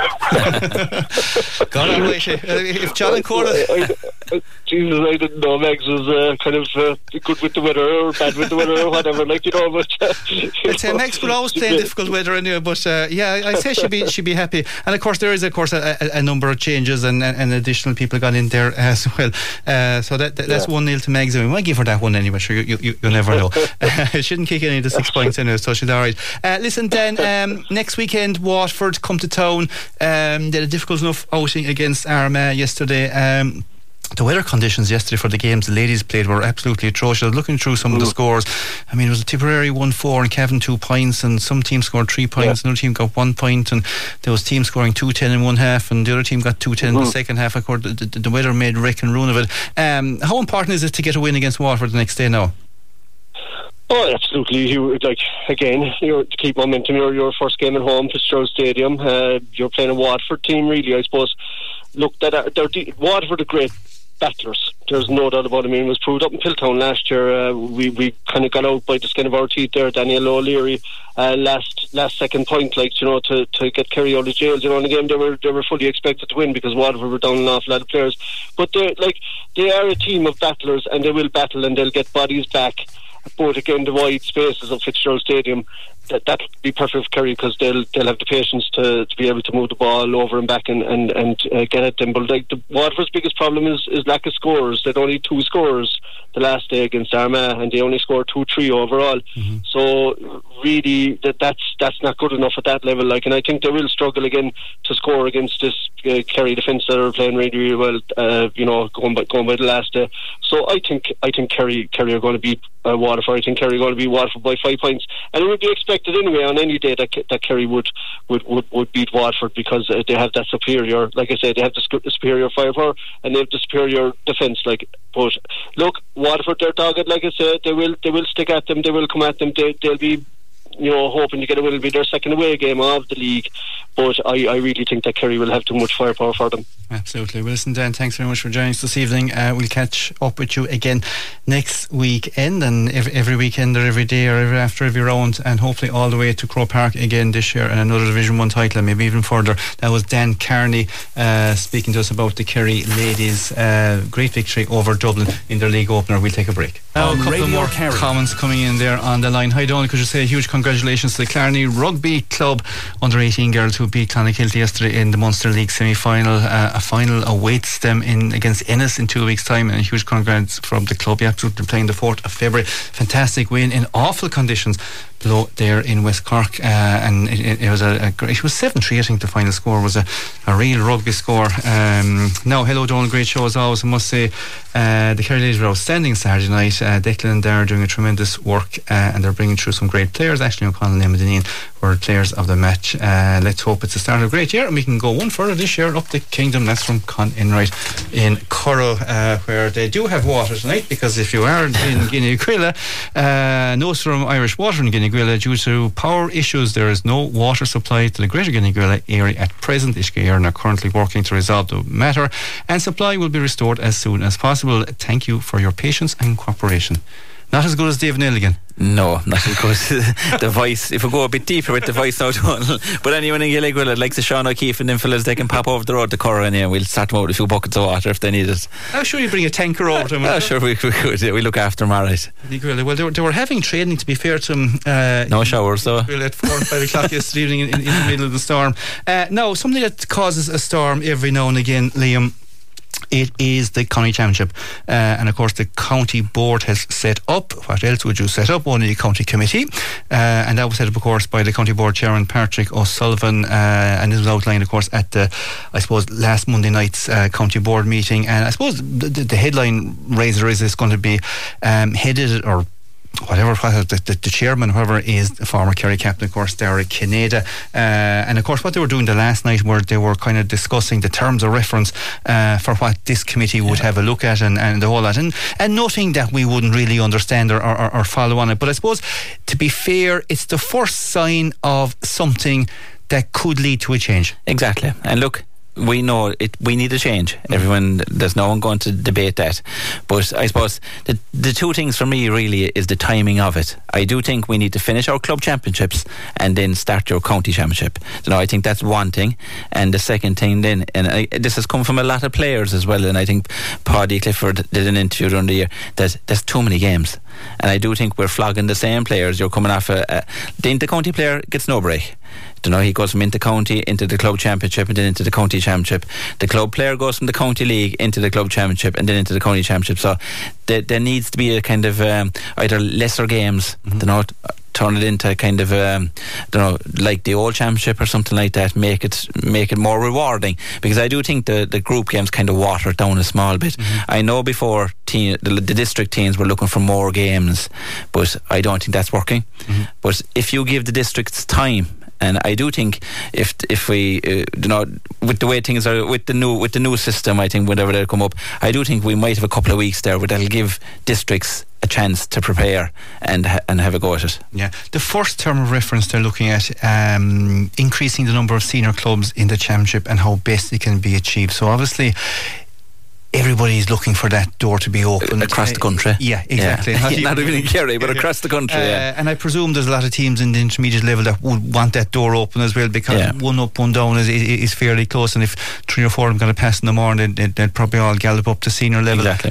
God almighty. If John and Cordle... Jesus, I didn't know Mags was kind of good with the weather or bad with the weather or whatever, but... I'd say Mags could always play in difficult weather anyway, but I'd say she'd be happy. And of course, there is, a number of changes and additional people got in there as well. So that's 1-0 to Mags. We might give her that one anyway, sure, you never know. It shouldn't kick any of the 6 points anyway, so she's alright. Listen, Dan, next weekend, Waterford come to town. They had a difficult enough outing against Armagh yesterday. The weather conditions yesterday for the games the ladies played were absolutely atrocious. I was looking through some of the scores. I mean, it was a Tipperary 1-4 and Cavan 2 points, and some teams scored 3 points, another team got 1 point, and there was teams scoring 2-10 in one half, and the other team got 2-10 in the second half. Of course, the weather made wreck and ruin of it. How important is it to get a win against Waterford the next day now? Oh, absolutely. Again, to keep momentum. Your first game at home, Fitzgerald Stadium. You're playing a Waterford team, really, I suppose. Look, Waterford are great battlers. There's no doubt about it. I mean, it was proved up in Piltown last year. We kind of got out by the skin of our teeth there. Daniel O'Leary, last second point, to get Kerry out of jail. In the game, they were fully expected to win because Waterford were down an awful lot of players. But they are a team of battlers, and they will battle, and they'll get bodies back. But again, the wide spaces of Fitzgerald Stadium, that would be perfect for Kerry because they'll have the patience to be able to move the ball over and back and get at them. But the Waterford's biggest problem is lack of scorers. They'd only 2 scorers the last day against Armagh, and they only scored 2-3 overall. So really, that's not good enough at that level. And I think they will struggle again to score against this Kerry defence that are playing really, really well. Going by the last day. So I think Kerry are going to beat Waterford. I think Kerry are going to beat Waterford by 5 points, and it would be expected anyway on any day that Kerry would beat Waterford because they have that superior. Like I said, they have the superior firepower and they have the superior defence. But look, Waterford, they're dogged. Like I said, they will stick at them. They will come at them. They'll be hoping to get a win. It'll be their second away game of the league, but I really think that Kerry will have too much firepower for them. Absolutely. Well, listen, Dan, thanks very much for joining us this evening. We'll catch up with you again next weekend, and every weekend or every day or after every round, and hopefully all the way to Croke Park again this year and another Division 1 title, and maybe even further. That was Dan Carney speaking to us about the Kerry ladies' great victory over Dublin in their league opener. We'll take a break. Now, a couple more comments coming in there on the line. Hi, Donald, could you say a huge congratulations to the Clarny Rugby Club under 18 girls who beat Clonakilty yesterday in the Munster League semi-final. A final awaits them against Ennis in 2 weeks' time, and a huge congrats from the club. Absolutely playing the 4th of February. Fantastic win in awful conditions below there in West Cork, and it was it was 7-3. I think the final score was a real rugby score. Now, hello Donald, great show as always. I must say the Kerry ladies were outstanding Saturday night. Declan and Dara doing a tremendous work, and they're bringing through some great players. Ashley O'Connell and Emma Deneen were players of the match. Let's hope it's the start of a great year and we can go one further this year up the Kingdom. That's from Con Enright in Currow, where they do have water tonight, because if you are in Guineaguilla, notes from Irish Water in Guineaguilla, due to power issues there is no water supply to the Greater Guineaguilla area at present. Uisce Éireann are currently working to resolve the matter, and supply will be restored as soon as possible. Thank you for your patience and cooperation. Not as good as Dave Nelligan. No, not as good. The voice, if we go a bit deeper with the voice now, but anyone in Guineaguilla, like the Sean O'Keefe and them fellas, they can pop over the road to Currow and we'll start them out with a few buckets of water if they need it. I'm sure you bring a tanker over to them. Sure we could. We look after them, alright. Well, they were having training, to be fair to them. No showers though. At 4 or 5 o'clock yesterday evening in the middle of the storm. Now, something that causes a storm every now and again, Liam, it is the county championship, and of course the county board has set up, what else would you set up, only a county committee, and that was set up of course by the county board chairman Patrick O'Sullivan, and this was outlined of course at the, I suppose, last Monday night's county board meeting. And I suppose the headline raiser is going to be headed, or whatever, the chairman, whoever, is the former Kerry captain, of course, Derek Kineda. And of course what they were doing the last night were they were kind of discussing the terms of reference for what this committee would have a look at, and the whole lot, and nothing that we wouldn't really understand or follow on it. But I suppose, to be fair, it's the first sign of something that could lead to a change. Exactly. And look, we know it. We need a change. Everyone, there's no one going to debate that. But I suppose the two things for me really is the timing of it. I do think we need to finish our club championships and then start your county championship. So I think that's one thing. And the second thing then, and this has come from a lot of players as well, and I think Paddy Clifford did an interview during the year, that there's too many games. And I do think we're flogging the same players. You're coming off the inter-county player gets no break. He goes from inter-county into the club championship and then into the county championship. The club player goes from the county league into the club championship and then into the county championship. So there needs to be a kind of either lesser games, turn it into kind of like the old championship or something like that. Make it more rewarding, because I do think the group games kind of water it down a small bit. I know before the district teams were looking for more games, but I don't think that's working. But if you give the districts time, and I do think if we with the way things are with the new system, I think whenever they come up, I do think we might have a couple of weeks there where that'll give districts a chance to prepare and have a go at it. Yeah, the first term of reference they're looking at increasing the number of senior clubs in the championship and how best it can be achieved. So obviously everybody's looking for that door to be open across the country. Yeah, exactly. Not even in Kerry, but across the country. And I presume there's a lot of teams in the intermediate level that would want that door open as well, because one up, one down is fairly close, and if 3 or 4 of them got a pass in the morning, they'd probably all gallop up to senior level. Exactly.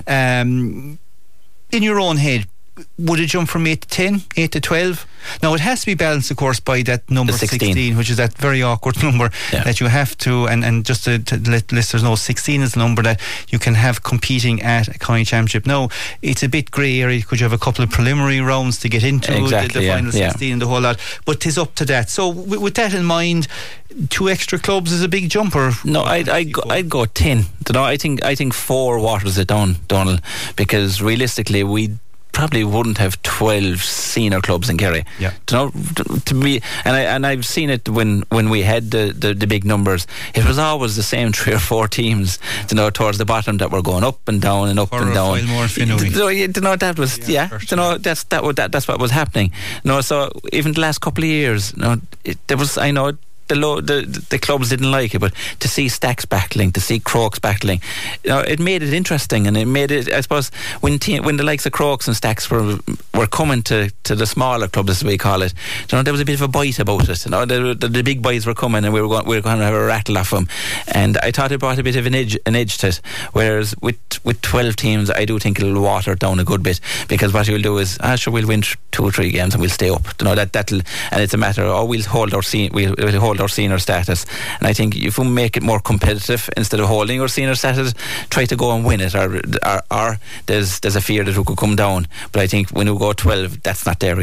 In your own head, would it jump from 8 to 10, 8 to 12? Now it has to be balanced, of course, by that number 16, which is that very awkward number that you have to, and just to let listeners know, 16 is the number that you can have competing at a county championship. Now it's a bit grey area. Could you have a couple of preliminary rounds to get into the final 16 and the whole lot, but 'tis up to that. So with that in mind, 2 extra clubs is a big jump, or no? I'd go 10. I think 4 waters it down, Donald, because realistically we probably wouldn't have 12 senior clubs in Kerry. To me, and I've seen it when we had the big numbers. It was always the same 3 or 4 teams, towards the bottom, that were going up and down and up and down. That was that's what was happening. So even the last couple of years, there was, I know, the clubs didn't like it, but to see Stacks battling, to see Crokes battling, it made it interesting, and it made it, I suppose, when the likes of Crokes and Stacks were coming to the smaller clubs, as we call it, there was a bit of a bite about it. The big boys were coming, and we were going to have a rattle off them, and I thought it brought a bit of an edge to it. Whereas with 12 teams, I do think it'll water it down a good bit, because what you'll do is, we'll win 2 or 3 games and we'll stay up. That'll, and it's a matter of, we'll hold our senior status. And I think if we make it more competitive, instead of holding our senior status, try to go and win it, or there's a fear that we could come down. But I think when we go 12, that's not there really.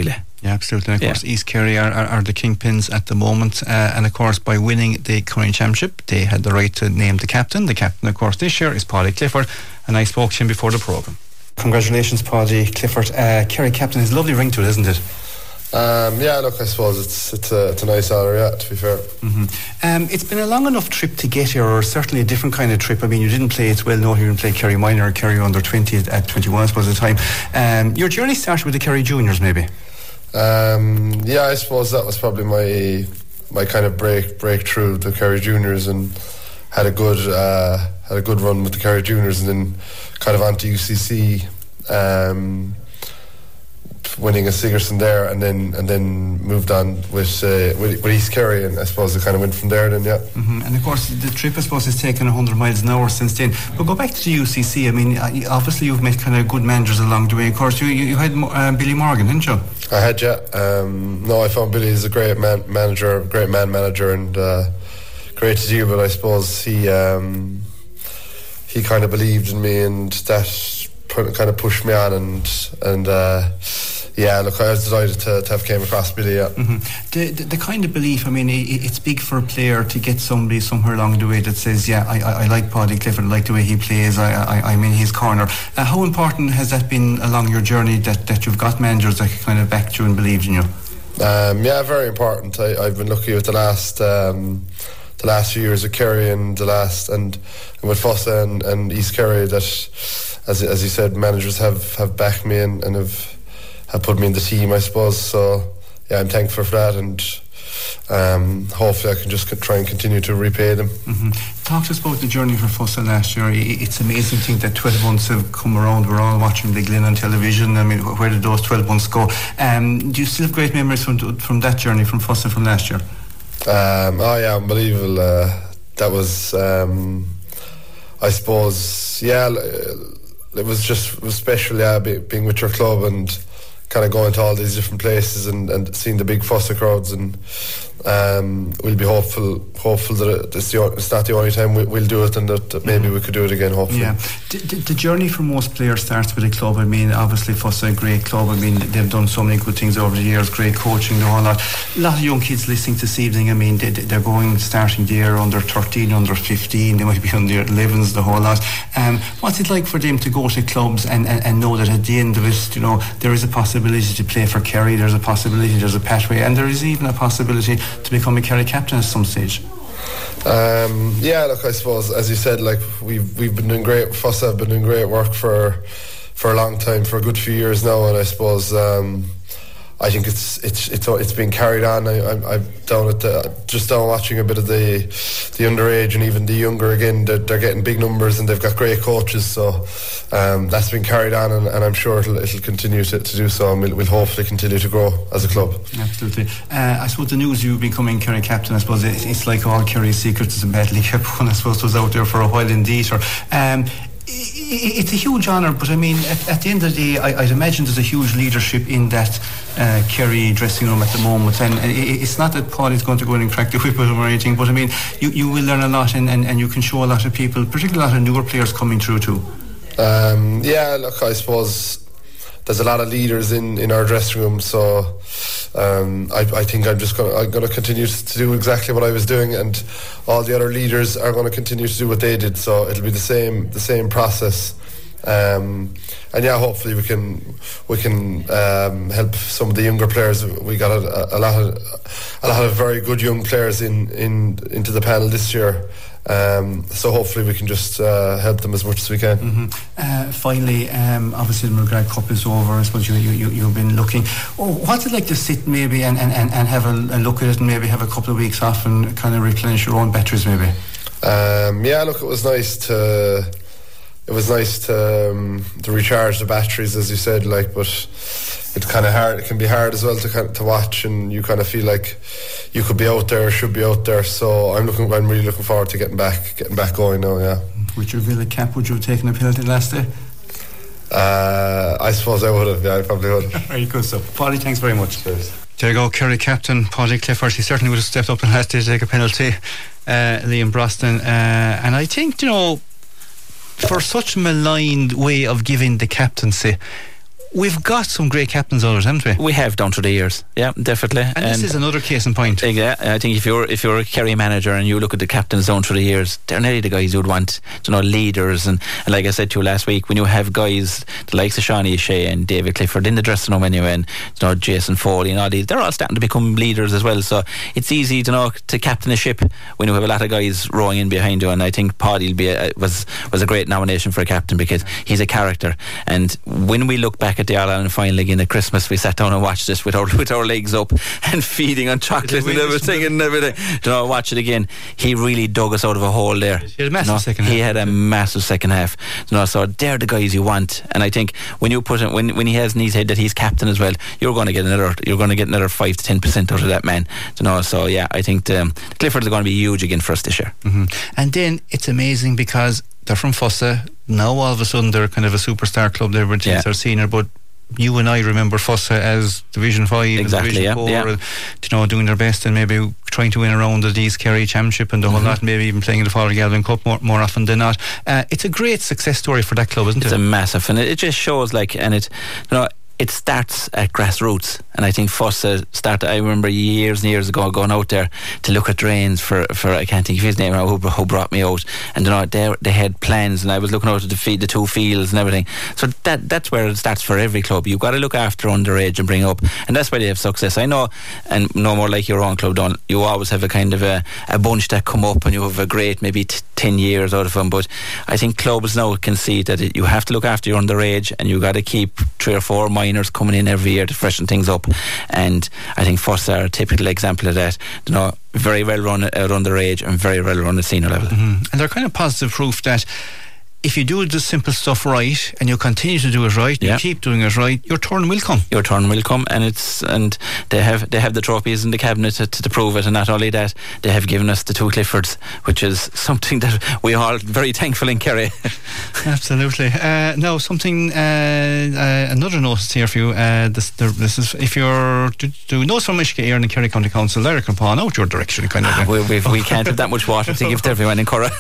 Yeah, absolutely. And of course, East Kerry are the kingpins at the moment. And of course, by winning the current championship, they had the right to name the captain. The captain, of course, this year is Paddy Clifford. And I spoke to him before the programme. Congratulations, Paddy Clifford. Kerry captain has a lovely ring to it, isn't it? Yeah, look, I suppose it's a nice honour, yeah, to be fair. It's been a long enough trip to get here, or certainly a different kind of trip. I mean, you didn't play, it's well known, you didn't play Kerry Minor or Kerry under 20 at 21, I suppose, at the time. Your journey started with the Kerry Juniors, maybe? Yeah, I suppose that was probably my kind of breakthrough to Kerry Juniors, and had a good run with the Kerry Juniors, and then kind of on to UCC, winning a Sigerson there, and then moved on with East Kerry, and I suppose it kind of went from there then, yeah. And of course the trip, I suppose, has taken 100 miles an hour since then. But go back to the UCC. I mean, obviously you've met kind of good managers along the way. Of course, you had Billy Morgan, didn't you? I had, yeah. No, I found Billy is a great man manager, and great to deal with. I suppose he kind of believed in me, and that kind of pushed me on, and yeah, look, I was delighted to have came across Billy, yeah. The kind of belief, I mean, it's big for a player to get somebody somewhere along the way that says, yeah, I like Paddy Clifford, I like the way he plays, I'm in his corner. How important has that been along your journey, that you've got managers that kind of backed you and believed in you? Yeah, very important. I've been lucky with the last few years of Kerry, and with Fossa and East Kerry, that, as you said, managers have backed me and have put me in the team, I suppose. So yeah, I'm thankful for that, and hopefully I can just try and continue to repay them. Talk to us about the journey for Fossa last year. It's an amazing thing that 12 months have come around. We're all watching the Glen on television. I mean, where did those 12 months go? Do you still have great memories from that journey from Fossa from last year? Oh yeah, unbelievable. That was, I suppose, yeah, it was special, yeah, being with your club and kind of going to all these different places and seeing the big Fossa crowds, and we'll be hopeful that it's not the only time we'll do it, and that maybe we could do it again, hopefully. Yeah. The journey for most players starts with a club. I mean, obviously Fossa, a great club. I mean, they've done so many good things over the years, great coaching, the whole lot. A lot of young kids listening this evening, I mean, they're starting the year under 13, under 15, they might be under 11s, the whole lot. What's it like for them to go to clubs and know that at the end of it, you know, there is a possibility to play for Kerry, there's a possibility, there's a pathway, and there is even a possibility to become a Kerry captain at some stage? Yeah, look, I suppose, as you said, like we've been doing great. Fossa have been doing great work for a long time, for a good few years now, and I suppose I think it's been carried on. I'm down watching a bit of the underage and even the younger again. They're getting big numbers and they've got great coaches. So that's been carried on, and I'm sure it'll continue to do so, and we'll hopefully continue to grow as a club. Absolutely. I suppose the news you becoming Kerry captain, I suppose it's like all Kerry's secrets, is a badly kept one. I suppose it was out there for a while indeed. It's a huge honour, but I mean, at the end of the day, I'd imagine there's a huge leadership in that Kerry dressing room at the moment, and it's not that Paul is going to go in and crack the whip with him or anything, but I mean, you will learn a lot, and you can show a lot of people, particularly a lot of newer players coming through too. Yeah, look, I suppose there's a lot of leaders in our dressing room, so I think I'm going to continue to do exactly what I was doing, and all the other leaders are going to continue to do what they did. So it'll be the same process, and yeah, hopefully we can help some of the younger players. We got a lot of very good young players into the panel this year. So hopefully we can just help them as much as we can. Finally, obviously the McGrath Cup is over. I suppose you've been looking. What's it like to sit maybe and have a look at it, and maybe have a couple of weeks off and kind of replenish your own batteries maybe? Yeah, look, it was nice to recharge the batteries, as you said, like, but it's kind of hard. It can be hard as well to watch, and you kind of feel like you could be out there or should be out there. So I'm really looking forward to getting back going now. Yeah. Would you have a cap? Would you have taken a penalty last day? I suppose I would have. Yeah, I probably would. Very good stuff. Paddy, thanks very much. Cheers. There you go, Kerry captain Paddy Clifford. He certainly would have stepped up the last day to take a penalty. Liam Brosnan, and I think, you know, for such a maligned way of giving the captaincy, we've got some great captains always, haven't we? We have down through the years, yeah, definitely. And this is another case in point. Yeah, I think if you're a Kerry manager and you look at the captains down through the years, they're nearly the guys you'd want, leaders. And like I said to you last week, when you have guys the likes of Sean O'Shea and David Clifford in the dressing room anyway, and Jason Foley and all these, they're all starting to become leaders as well. So it's easy to captain a ship when you have a lot of guys rowing in behind you. And I think Paddy was a great nomination for a captain because he's a character. And when we look back at the All-Ireland final again at Christmas, we sat down and watched this with our legs up and feeding on chocolate and everything. Watch it again. He really dug us out of a hole there. He had a massive second half. He had a massive second half. So they're the guys you want. And I think when you put it, when he has in his head that he's captain as well, you're going to get another 5 to 10% out of that man. So yeah, I think the Cliffords are going to be huge again for us this year. Mm-hmm. And then it's amazing because they're from Fossa. Now all of a sudden they're kind of a superstar club. They were their senior, but you and I remember Fossa as Division 5 exactly, and Division 4 doing their best and maybe trying to win around the East Kerry Championship and the whole lot, maybe even playing in the Fáilte Galvin Cup more often than not. It's a great success story for that club, isn't it? It's a massive, and it just shows it starts at grassroots. And I think Fossa started, I remember years and years ago going out there to look at drains for I can't think of his name now, who brought me out, and they had plans, and I was looking out at the two fields and everything. So that's where it starts for every club. You've got to look after underage and bring up, and that's why they have success. I know, and no more like your own club done, you always have a kind of a bunch that come up and you have a great maybe 10 years out of them, but I think clubs now can see that you have to look after your underage, and you've got to keep 3 or 4 minors coming in every year to freshen things up. And I think Fossa are a typical example of that. Very well run at underage and very well run at senior level. Mm-hmm. And they're kind of positive proof that if you do the simple stuff right and you continue to do it right, you keep doing it right, your turn will come. Your turn will come, and they have the trophies in the cabinet to prove it. And not only that, they have given us the 2 Cliffords, which is something that we are very thankful in Kerry. Absolutely. Now something, another notice here for you. This is if you're do notes from Michigan Air and the Kerry County Council, Lara Campán out your direction, kind of. We can't have that much water to give to everyone in Curra.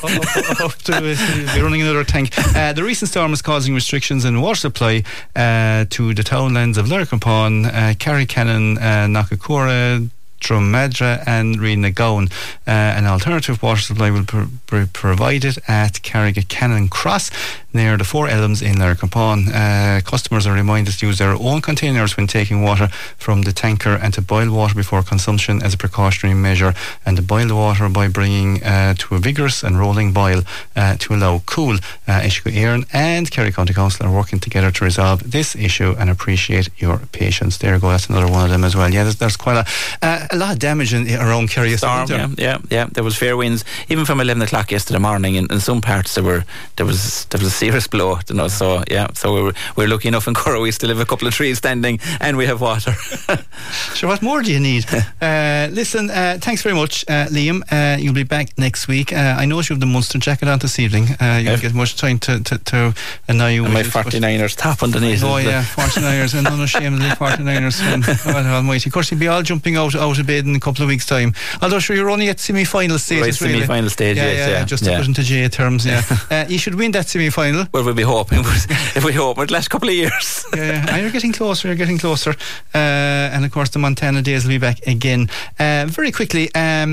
We're running another tank. The recent storm is causing restrictions in water supply to the townlands of Lara Campán, Carricannon, Knockacora, Drummadra and Reenagown. An alternative water supply will be provided at Carricannon Cross near the 4 Elms in Lara Campán. Customers are reminded to use their own containers when taking water from the tanker and to boil water before consumption as a precautionary measure, and to boil the water by bringing to a vigorous and rolling boil to allow cool. Ishico Éireann and Kerry County Council are working together to resolve this issue and appreciate your patience. There you go, that's another one of them as well. Yeah, there's quite a lot of damage around Kerry. Storm, yeah. There was fair winds even from 11 o'clock yesterday morning. In some parts there was a serious blow. So we're lucky enough in Curra we still have a couple of trees standing and we have water. Sure, what more do you need? Listen, thanks very much, Liam. You'll be back next week. I know you have the Munster jacket on this evening. You don't get much time to annoy you. And my 49ers top underneath. Oh yeah, 49ers, and unashamedly 49ers. God almighty. Of course you'll be all jumping out of bed in a couple of weeks' time. Although sure you're only at semi-final stage. Right, semi-final stage, just to put into J terms, you should win that semi-final. Well, we'll be hoping, if we hope, for the last couple of years. And you're getting closer, and of course the Montana days will be back again. Very quickly,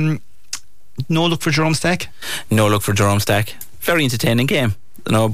no look for Jerome Stack? No look for Jerome Stack. Very entertaining game. But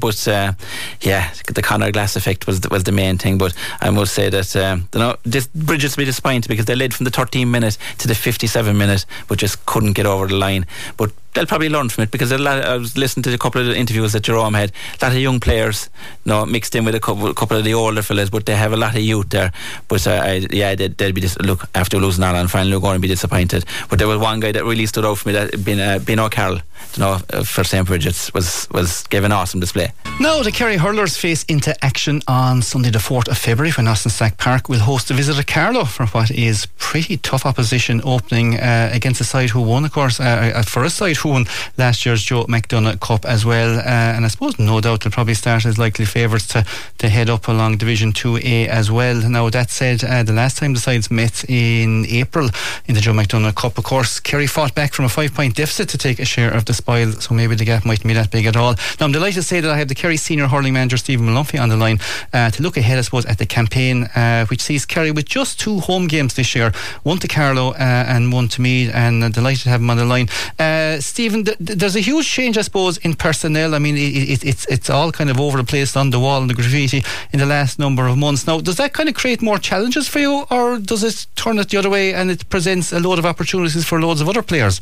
the Conor Glass effect was the main thing. But I must say that this Bridget's be disappointed because they led from the 13th minute to the 57th minute, but just couldn't get over the line. But they'll probably learn from it because I was listening to a couple of the interviews that Jerome had. A lot of young players, mixed in with a couple of the older fellas, but they have a lot of youth there. But they'll be after losing Ireland final, they're going to be disappointed. But there was one guy that really stood out for me, that Ben O'Carroll, for St. Bridget's gave an awesome display. Now the Kerry hurlers face into action on Sunday the 4th of February when Austin Stack Park will host a visit at Carlow for what is pretty tough opposition, opening against a side who won, of course, for a side who to win last year's Joe McDonagh Cup as well, and I suppose no doubt they'll probably start as likely favourites to head up along Division 2A as well. Now that said, the last time the sides met in April in the Joe McDonagh Cup, of course Kerry fought back from a 5-point deficit to take a share of the spoil, so maybe the gap mightn't be that big at all. Now I'm delighted to say that I have the Kerry senior hurling manager Stephen Mullumphey on the line to look ahead, I suppose, at the campaign which sees Kerry with just 2 home games this year, one to Carlow and one to Meath, and delighted to have him on the line. Stephen, there's a huge change, I suppose, in personnel. I mean, it's all kind of over the place on the wall and the graffiti in the last number of months. Now, does that kind of create more challenges for you, or does it turn it the other way and it presents a load of opportunities for loads of other players?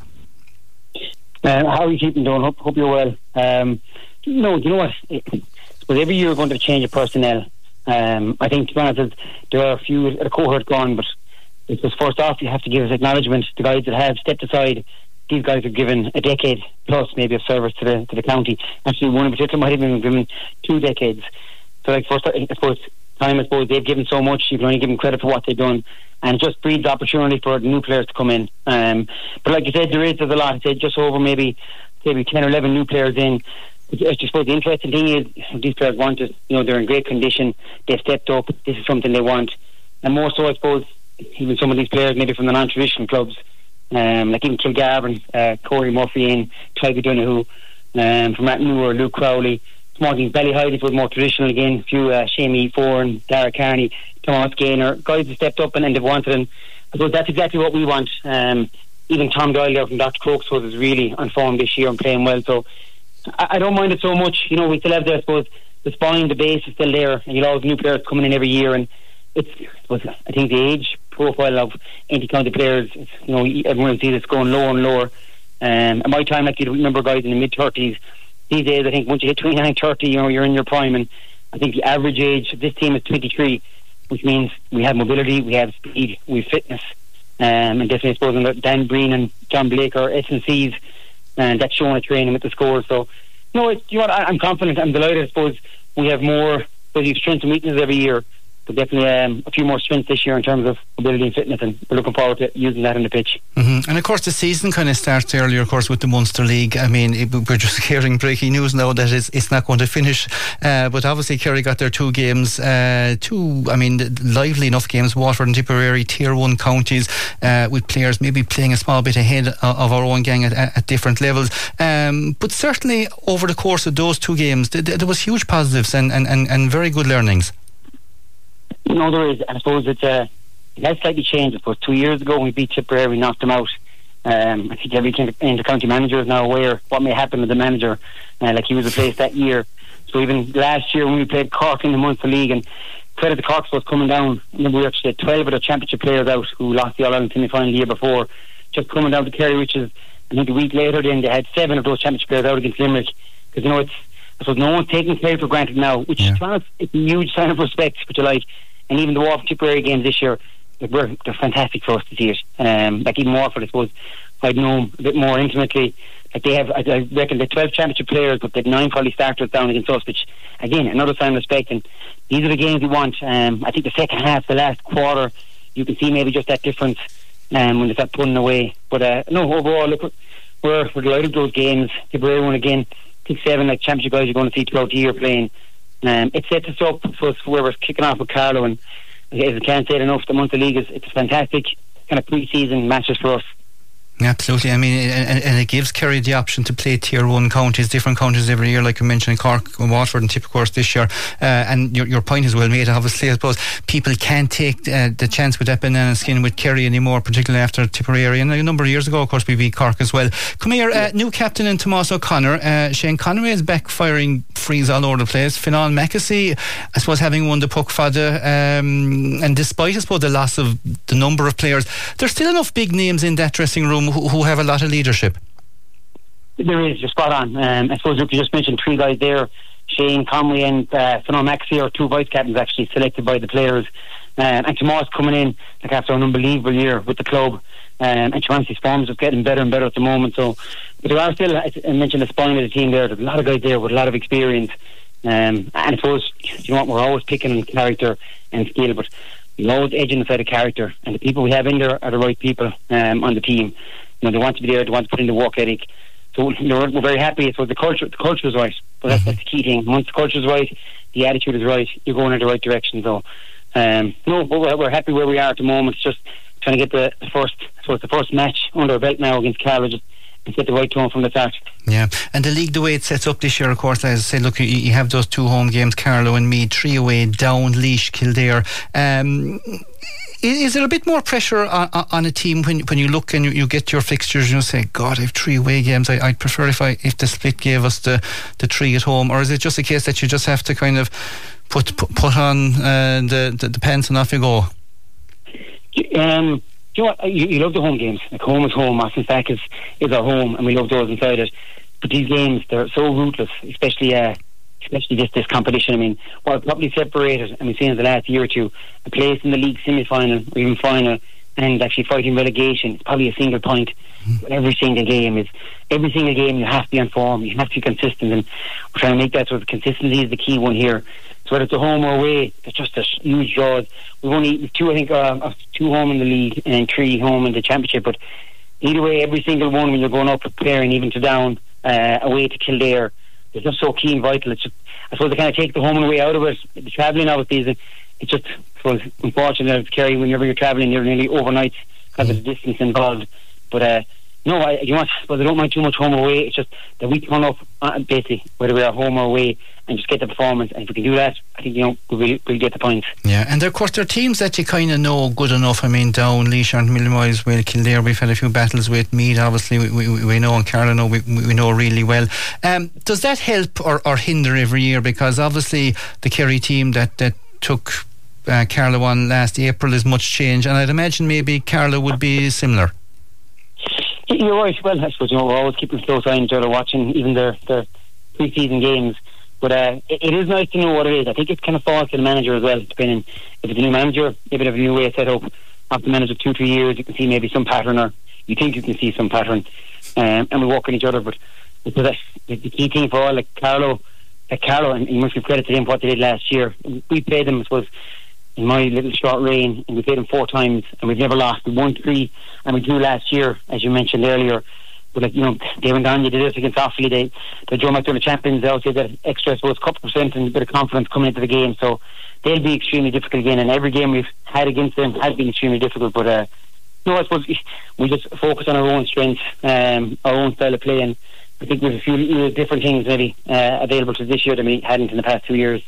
How are you keeping doing? Hope you're well. No, you know what? But every year we're going to change of personnel. I think, to be honest, there are a few at a cohort gone, but it's just first off, you have to give us acknowledgement to guys that have stepped aside. These guys have given a decade plus maybe of service to the county. Actually, one in particular might have been given 2 decades. So, like, first, I suppose they've given so much. You can only give them credit for what they've done, and it just breeds opportunity for new players to come in. But like you said, there's a lot. I said just over maybe 10 or 11 new players in. I suppose the interesting thing is these players want it. You know, they're in great condition. They've stepped up. This is something they want, and more so, I suppose, even some of these players maybe from the non-traditional clubs, like even Kilgarvan, Corey Murphy and Tiger Donoghue, from Rattenmoor, Luke Crowley, small things, Ballyhide was more traditional again, a few Shamie Four and Dara Carney, Thomas Gaynor, guys who stepped up and they've wanted, and I suppose that's exactly what we want. Even Tom Doyle there from Dr. Crokes was really on form this year and playing well, so I don't mind it so much. You know, we still have I suppose the spine, the base is still there, and you'll always have new players coming in every year, and I think the age profile of anti-county players, you know, everyone sees it's going lower and lower. At my time, like, you remember guys in the mid-30s. These days, I think once you hit 29, 30, you know, you're in your prime, and I think the average age of this team is 23, which means we have mobility, we have speed, we have fitness, and definitely, I suppose, Dan Breen and John Blake are S&Cs, and that's showing a training with the scores. So, you know what, I'm confident, I'm delighted. I suppose we have more, because you have strengths and weaknesses every year, but definitely a few more strengths this year in terms of ability and fitness, and we're looking forward to using that on the pitch. Mm-hmm. And of course the season kind of starts earlier, of course, with the Munster League. I mean, we're just hearing breaking news now that it's not going to finish, but obviously Kerry got their 2 games, lively enough games, Waterford and Tipperary, Tier 1 counties, with players maybe playing a small bit ahead of our own gang at different levels, but certainly over the course of those 2 games there was huge positives and very good learnings. No, there is. I suppose it has slightly changed. I suppose 2 years ago when we beat Tipperary, we knocked them out. I think every inter-county manager is now aware what may happen with the manager. Like, he was replaced that year. So even last year when we played Cork in the Munster League, and credit to Cork was coming down, and we actually had 12 of their championship players out who lost the All-Ireland semi-final the year before, just coming down to Kerry, which is, I think, a week later then they had 7 of those championship players out against Limerick. Because, you know, I suppose no one's taking Kerry for granted now, which to be honest, it's a huge sign of respect, which I like. And even the Waterford Tipperary games this year, they're fantastic for us to see it. Like even Waterford, I suppose, I'd know them a bit more intimately. Like, they have, I reckon, they're 12 championship players, but they've 9 probably starters down against us, which, again, another sign of respect. And these are the games we want. I think the second half, the last quarter, you can see maybe just that difference when they start pulling away. But no, overall, look, we're delighted with those games. Tipperary one again, 6-7, like championship guys you're going to see throughout the year playing. It sets us up for where we're kicking off with Carlow, and as I can't say it enough, the Munster League it's fantastic kind of pre-season matches for us. Absolutely. I mean, and it gives Kerry the option to play Tier 1 counties, different counties every year, like you mentioned, Cork, Waterford and Tip, of course, this year. And your point is well made, obviously. I suppose people can't take the chance with that banana skin with Kerry anymore, particularly after Tipperary. And a number of years ago, of course, we beat Cork as well. Come here, new captain in Tomás O'Connor. Shane Conway is back firing frees all over the place. Fionnán Mackesy, I suppose, having won the Puck Fada, and despite, I suppose, the loss of the number of players, there's still enough big names in that dressing room who have a lot of leadership. There is, you're spot on. I suppose you just mentioned 3 guys there, Shane Conway and Fionnán Mackesy, are 2 vice captains actually selected by the players, and Tomás coming in like after an unbelievable year with the club, and Chauncey's form is just getting better and better at the moment. So, but there are still, I mentioned the spine of the team there. There's a lot of guys there with a lot of experience, and I suppose, you know what, we're always picking character and skill, but we're always edging the side of character, and the people we have in there are the right people on the team. You know, they want to be there, they want to put in the work ethic. So we're very happy. So the culture is right, but that's the key thing. Once the culture is right, the attitude is right, you're going in the right direction. So no, but we're happy where we are at the moment. It's just trying to get the first match under our belt now against Carlow, just and set the right tone from the start. Yeah, and the league, the way it's set up this year, of course, as I said, look, you have those 2 home games, Carlow and Meath, 3 away, Down, Laois, Kildare. Is there a bit more pressure on a team when you look and you get your fixtures and you say, God, I have 3 away games, I'd prefer if the split gave us the 3 at home? Or is it just a case that you just have to kind of put on the pants and off you go? You know what? You love the home games. Like, home is home. Austin Stack is our home, and we love those inside it. But these games, they're so ruthless, especially this competition. I mean, what probably separated, and we've seen in the last year or two, a place in the league semi-final or even final, and actually fighting relegation. It's probably a single point. Every single game you have to be on form, you have to be consistent, and we're trying to make that. So the consistency is the key one here. So whether it's a home or away, it's just a huge draws. We've only 2 home in the league and 3 home in the championship, but either way, every single one, when you're going up preparing even to Down, away to Kildare, it's just so key and vital. It's just, I suppose, they kind of take the home and away out of it. The travelling, obviously, it's just, I suppose, unfortunate, Kerry, whenever you're travelling, you're nearly overnight because of the distance involved. But no, I don't mind too much home or away. It's just that we turn up, basically, whether we are home or away, and just get the performance. And if we can do that, I think, we'll get the points. Yeah, and of course there are teams that you kind of know good enough. I mean, Down, Laois aren't million miles away. Kildare, we've had a few battles with. Meath, obviously, we know, and Carlow know we know really well. Does that help or hinder every year? Because obviously the Kerry team that took Carlow on last April is much change, and I'd imagine maybe Carlow would be similar. You're right. Well, I suppose we're always keeping a close eye on each other, watching even their pre-season games. But it is nice to know what it is. I think it kind of falls to the manager as well, depending if it's a new manager, maybe they have a new way of set up. After the manager 2-3 years, you can see maybe some pattern, or you think you can see some pattern, and we work on each other. But the key thing for all, like Carlow, and you must give credit to them for what they did last year. We played them, I suppose, in my little short reign, and we played them 4 times, and we've never lost. We won 3, and we drew last year, as you mentioned earlier. But they went on, they did it against Offaly. They Joe McDonagh champions. They also did extra, I suppose, couple percent and a bit of confidence coming into the game. So they'll be extremely difficult again, and every game we've had against them has been extremely difficult. But no, I suppose we just focus on our own strengths, our own style of play, and I think there's a few different things maybe available to this year that we hadn't in the past 2 years.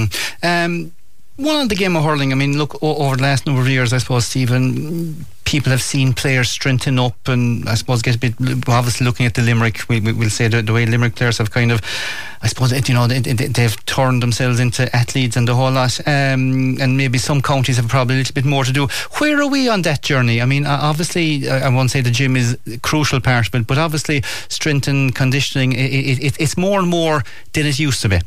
One on the game of hurling, I mean, look, over the last number of years, I suppose, Stephen, people have seen players strengthen up, and I suppose get a bit, obviously looking at the Limerick, we'll say the way Limerick players have kind of, I suppose, they've turned themselves into athletes and the whole lot, and maybe some counties have probably a little bit more to do. Where are we on that journey? I mean, obviously, I won't say the gym is a crucial part of it, but obviously strength and conditioning, it's more and more than it used to be.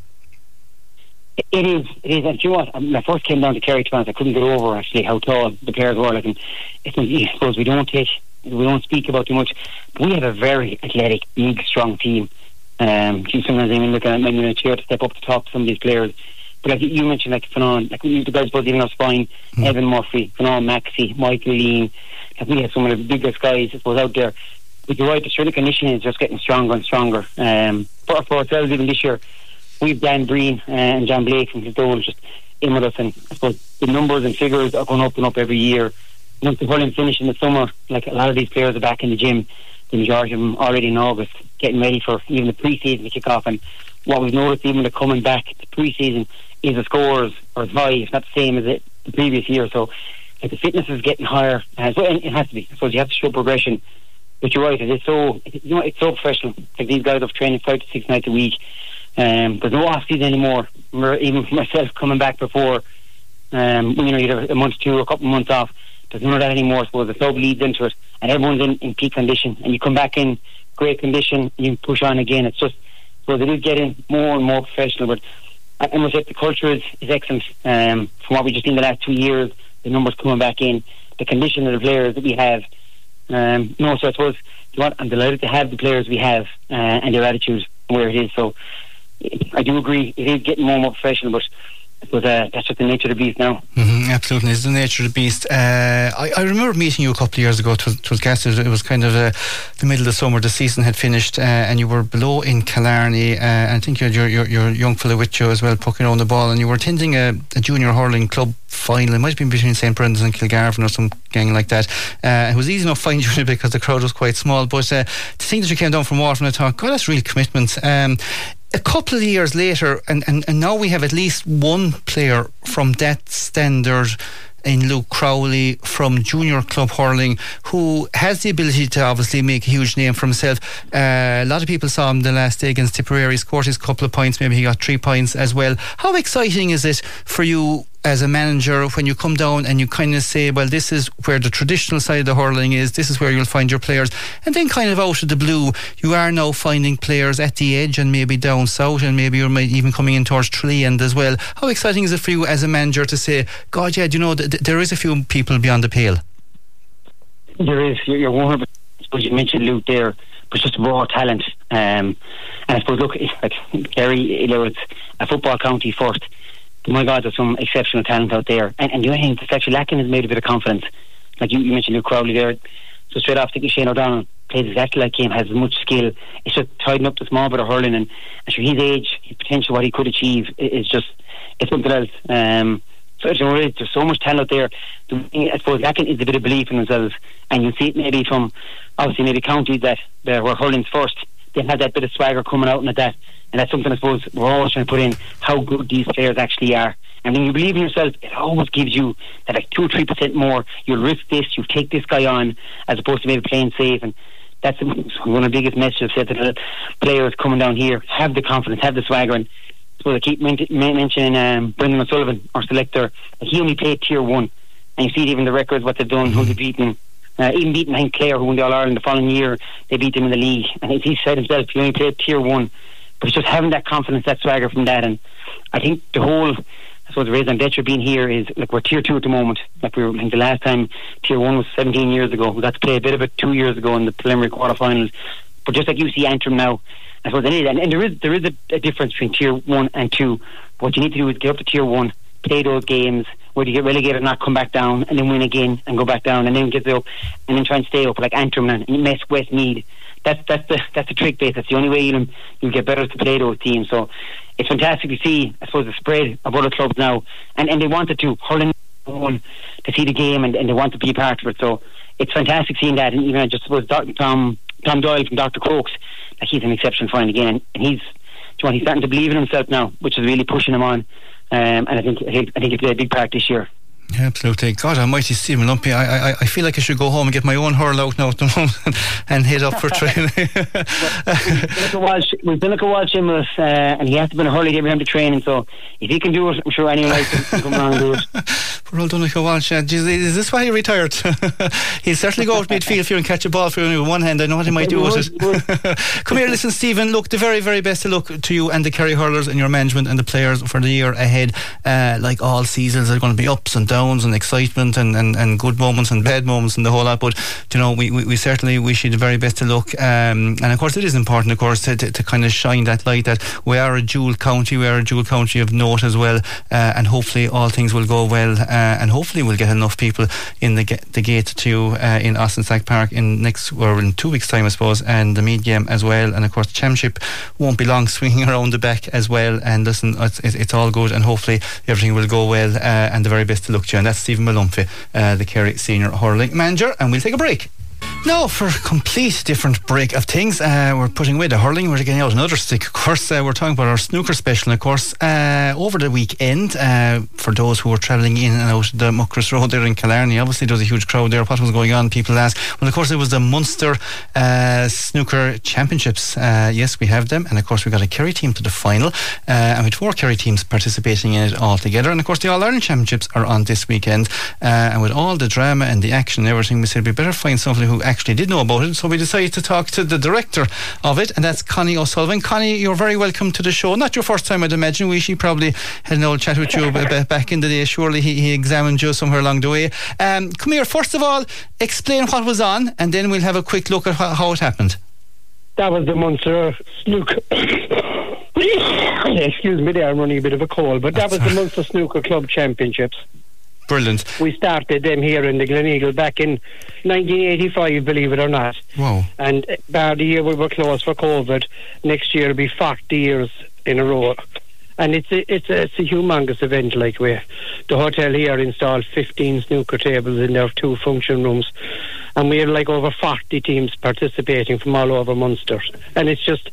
It is, and you know what? When I first came down to Kerry Trans, I couldn't get over actually how tall the players were. Like, and I suppose we don't speak about too much, but we have a very athletic, big, strong team. Sometimes even looking at maybe in a chair to step up to top to some of these players. But like you mentioned, like Fanon, like the guys both even our spine, Evan Murphy, Fanon Maxey, Michael Lean. Like, we have some of the biggest guys, I suppose, out there. But you're right, the strength and conditioning is just getting stronger and stronger. For ourselves, even this year, we've Dan Breen and John Blake from Kildare just in with us, and I suppose the numbers and figures are going up and up every year. Once the hurling finish in the summer, like a lot of these players are back in the gym, the majority of them already in August, getting ready for even the pre-season to kick off. And what we've noticed, even the coming back to pre-season, is the scores are as high, if not the same as the previous year. So like, the fitness is getting higher, and it has to be. I suppose you have to show progression. But you're right, it's so professional. Like, these guys have training 5 to 6 nights a week. There's no off season anymore. Even for myself coming back before, you have a month or two, a couple of months off. There's none of that anymore. So the club leads into it, and everyone's in peak condition, and you come back in great condition, and you push on again. It's just, so it is getting more and more professional. But I must say the culture is excellent. From what we just seen the last 2 years, the numbers coming back in, the condition of the players that we have. So I suppose, I'm delighted to have the players we have, and their attitude where it is. So I do agree, it is getting more and more professional, but But that's just the nature of the beast now. Absolutely, it's the nature of the beast. I remember meeting you a couple of years ago. It was Gaston. It was kind of the middle of the summer. The season had finished, and you were below in Killarney. I think you had your young fellow with you as well, poking around the ball, and you were attending a junior hurling club final. It might have been between St. Brendan's and Kilgarvan or some gang like that. It was easy enough finding you because the crowd was quite small. But to think that you came down from Waterford, I thought, God, that's real commitment. A couple of years later, and now we have at least one player from that standard in Luke Crowley from junior club hurling who has the ability to obviously make a huge name for himself. A lot of people saw him the last day against Tipperary, scored his couple of points, maybe he got 3 points as well. How exciting is it for you as a manager when you come down and you kind of say, well, this is where the traditional side of the hurling is, this is where you'll find your players, and then kind of out of the blue you are now finding players at the edge and maybe down south, and maybe you're even coming in towards Tralee end as well. How exciting is it for you as a manager to say, God, yeah, do you know, there is a few people beyond the pale? There is. You're 100%. I suppose you mentioned Luke there, but just raw talent, and I suppose, look, like Kerry, it's a football county first. My God, there's some exceptional talent out there, and the only thing that's actually lacking is maybe a bit of confidence. Like you mentioned Luke Crowley there, so straight off, I think Shane O'Donnell plays exactly like him, has as much skill. It's just tidying up the small bit of hurling, and sure, his age, his potential, what he could achieve is just, it's something else. So there's so much talent out there. The thing, I suppose, lacking is a bit of belief in themselves, and you see it maybe from obviously maybe counties that were hurling's first. They have that bit of swagger coming out and that. And that's something I suppose we're always trying to put in, how good these players actually are. And when you believe in yourself, it always gives you that like 2 or 3% more. You'll risk this, you'll take this guy on, as opposed to maybe playing safe. And that's one of the biggest messages I've said to the players coming down here. Have the confidence, have the swagger. And so I keep mentioning Brendan O'Sullivan, our selector. He only played Tier 1. And you see it even the records, what they've done, who they've beaten. Even beating Hank Clare, who won the All-Ireland the following year. They beat him in the league. And he said himself, he only played Tier 1. But it's just having that confidence, that swagger from that. And I think the whole, I suppose the reason Betcher being here is, like, we're Tier 2 at the moment. Like, I think the last time Tier 1 was 17 years ago. We got to play a bit of it 2 years ago in the preliminary quarterfinals. But just like you see Antrim now, I suppose they need it. And there is a difference between Tier 1 and 2. What you need to do is get up to Tier 1, play those games, where you get relegated, not come back down, and then win again and go back down, and then get up, and then try and stay up, like Antrim and Westmeath. That's the trick base. That's the only way you'll get better to play those teams. So it's fantastic to see, I suppose, the spread of other clubs now, and they wanted to hurling to see the game, and they want to be a part of it. So it's fantastic seeing that. And even I just suppose Tom Doyle from Dr. Crokes, like, he's an exceptional find again, and he's starting to believe in himself now, which is really pushing him on. And I think he played a big part this year. Absolutely. God almighty, Stephen Lumpy, I feel like I should go home and get my own hurl out now at the moment and head up for training. We've been like a Walsh Imlis, and he has to be a hurley to get him to training, so if he can do it, I'm sure anyone else can come around and do it. Poor old Donnchadh Walsh, is this why he retired? He'll certainly go out midfield for you and catch a ball for you with one hand. I know what he might do with it. Come here, listen, Stephen, look, the very, very best of luck to you and the Kerry hurlers and your management and the players for the year ahead. Like all seasons, there are going to be ups and downs and excitement and good moments and bad moments and the whole lot, but you know, we certainly wish you the very best of luck, and of course it is important, of course, to kind of shine that light that we are a dual county of note as well, and hopefully all things will go well, and hopefully we'll get enough people in the gate to you in Austin Stack Park in 2 weeks time, I suppose, and the Meath game as well, and of course the championship won't be long swinging around the back as well. And listen, it's all good, and hopefully everything will go well, and the very best to look to you. And that's Stephen Malumphey, the Kerry Senior Hurling Manager, and we'll take a break. Now, for a complete different break of things, we're putting away the hurling, we're getting out another stick, of course. We're talking about our snooker special, of course. Over the weekend, for those who were travelling in and out the Muckross Road there in Killarney, obviously there was a huge crowd there. What was going on, people ask? Well, of course, it was the Munster Snooker Championships. Yes, we have them, and of course we got a Kerry team to the final, and with 4 Kerry teams participating in it all together. And of course the All-Ireland Championships are on this weekend, and with all the drama and the action and everything, we said we better find somebody who actually did know about it, so we decided to talk to the director of it, and that's Connie O'Sullivan. Connie, you're very welcome to the show. Not your first time, I'd imagine. She probably had an old chat with you back in the day. Surely he examined you somewhere along the way. Come here, first of all, explain what was on, and then we'll have a quick look at how it happened. That was the Munster Snooker Excuse me there, I'm running a bit of a cold, but that was the Munster Snooker Club Championships. Brilliant. We started them here in the Gleneagle back in 1985, believe it or not. Wow. And about the year we were closed for COVID, next year will be 40 years in a row. And it's a humongous event. Like the hotel here installed 15 snooker tables in their 2 function rooms, and we had like over 40 teams participating from all over Munster. And it's just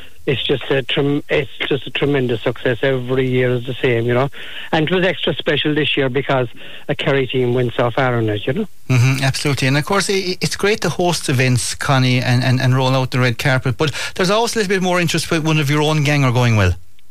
a tremendous success. Every year is the same, you know. And it was extra special this year because a Kerry team went so far on it, you know. Absolutely. And of course it's great to host events, Connie, and roll out the red carpet, but there's always a little bit more interest when one of your own gang are going well.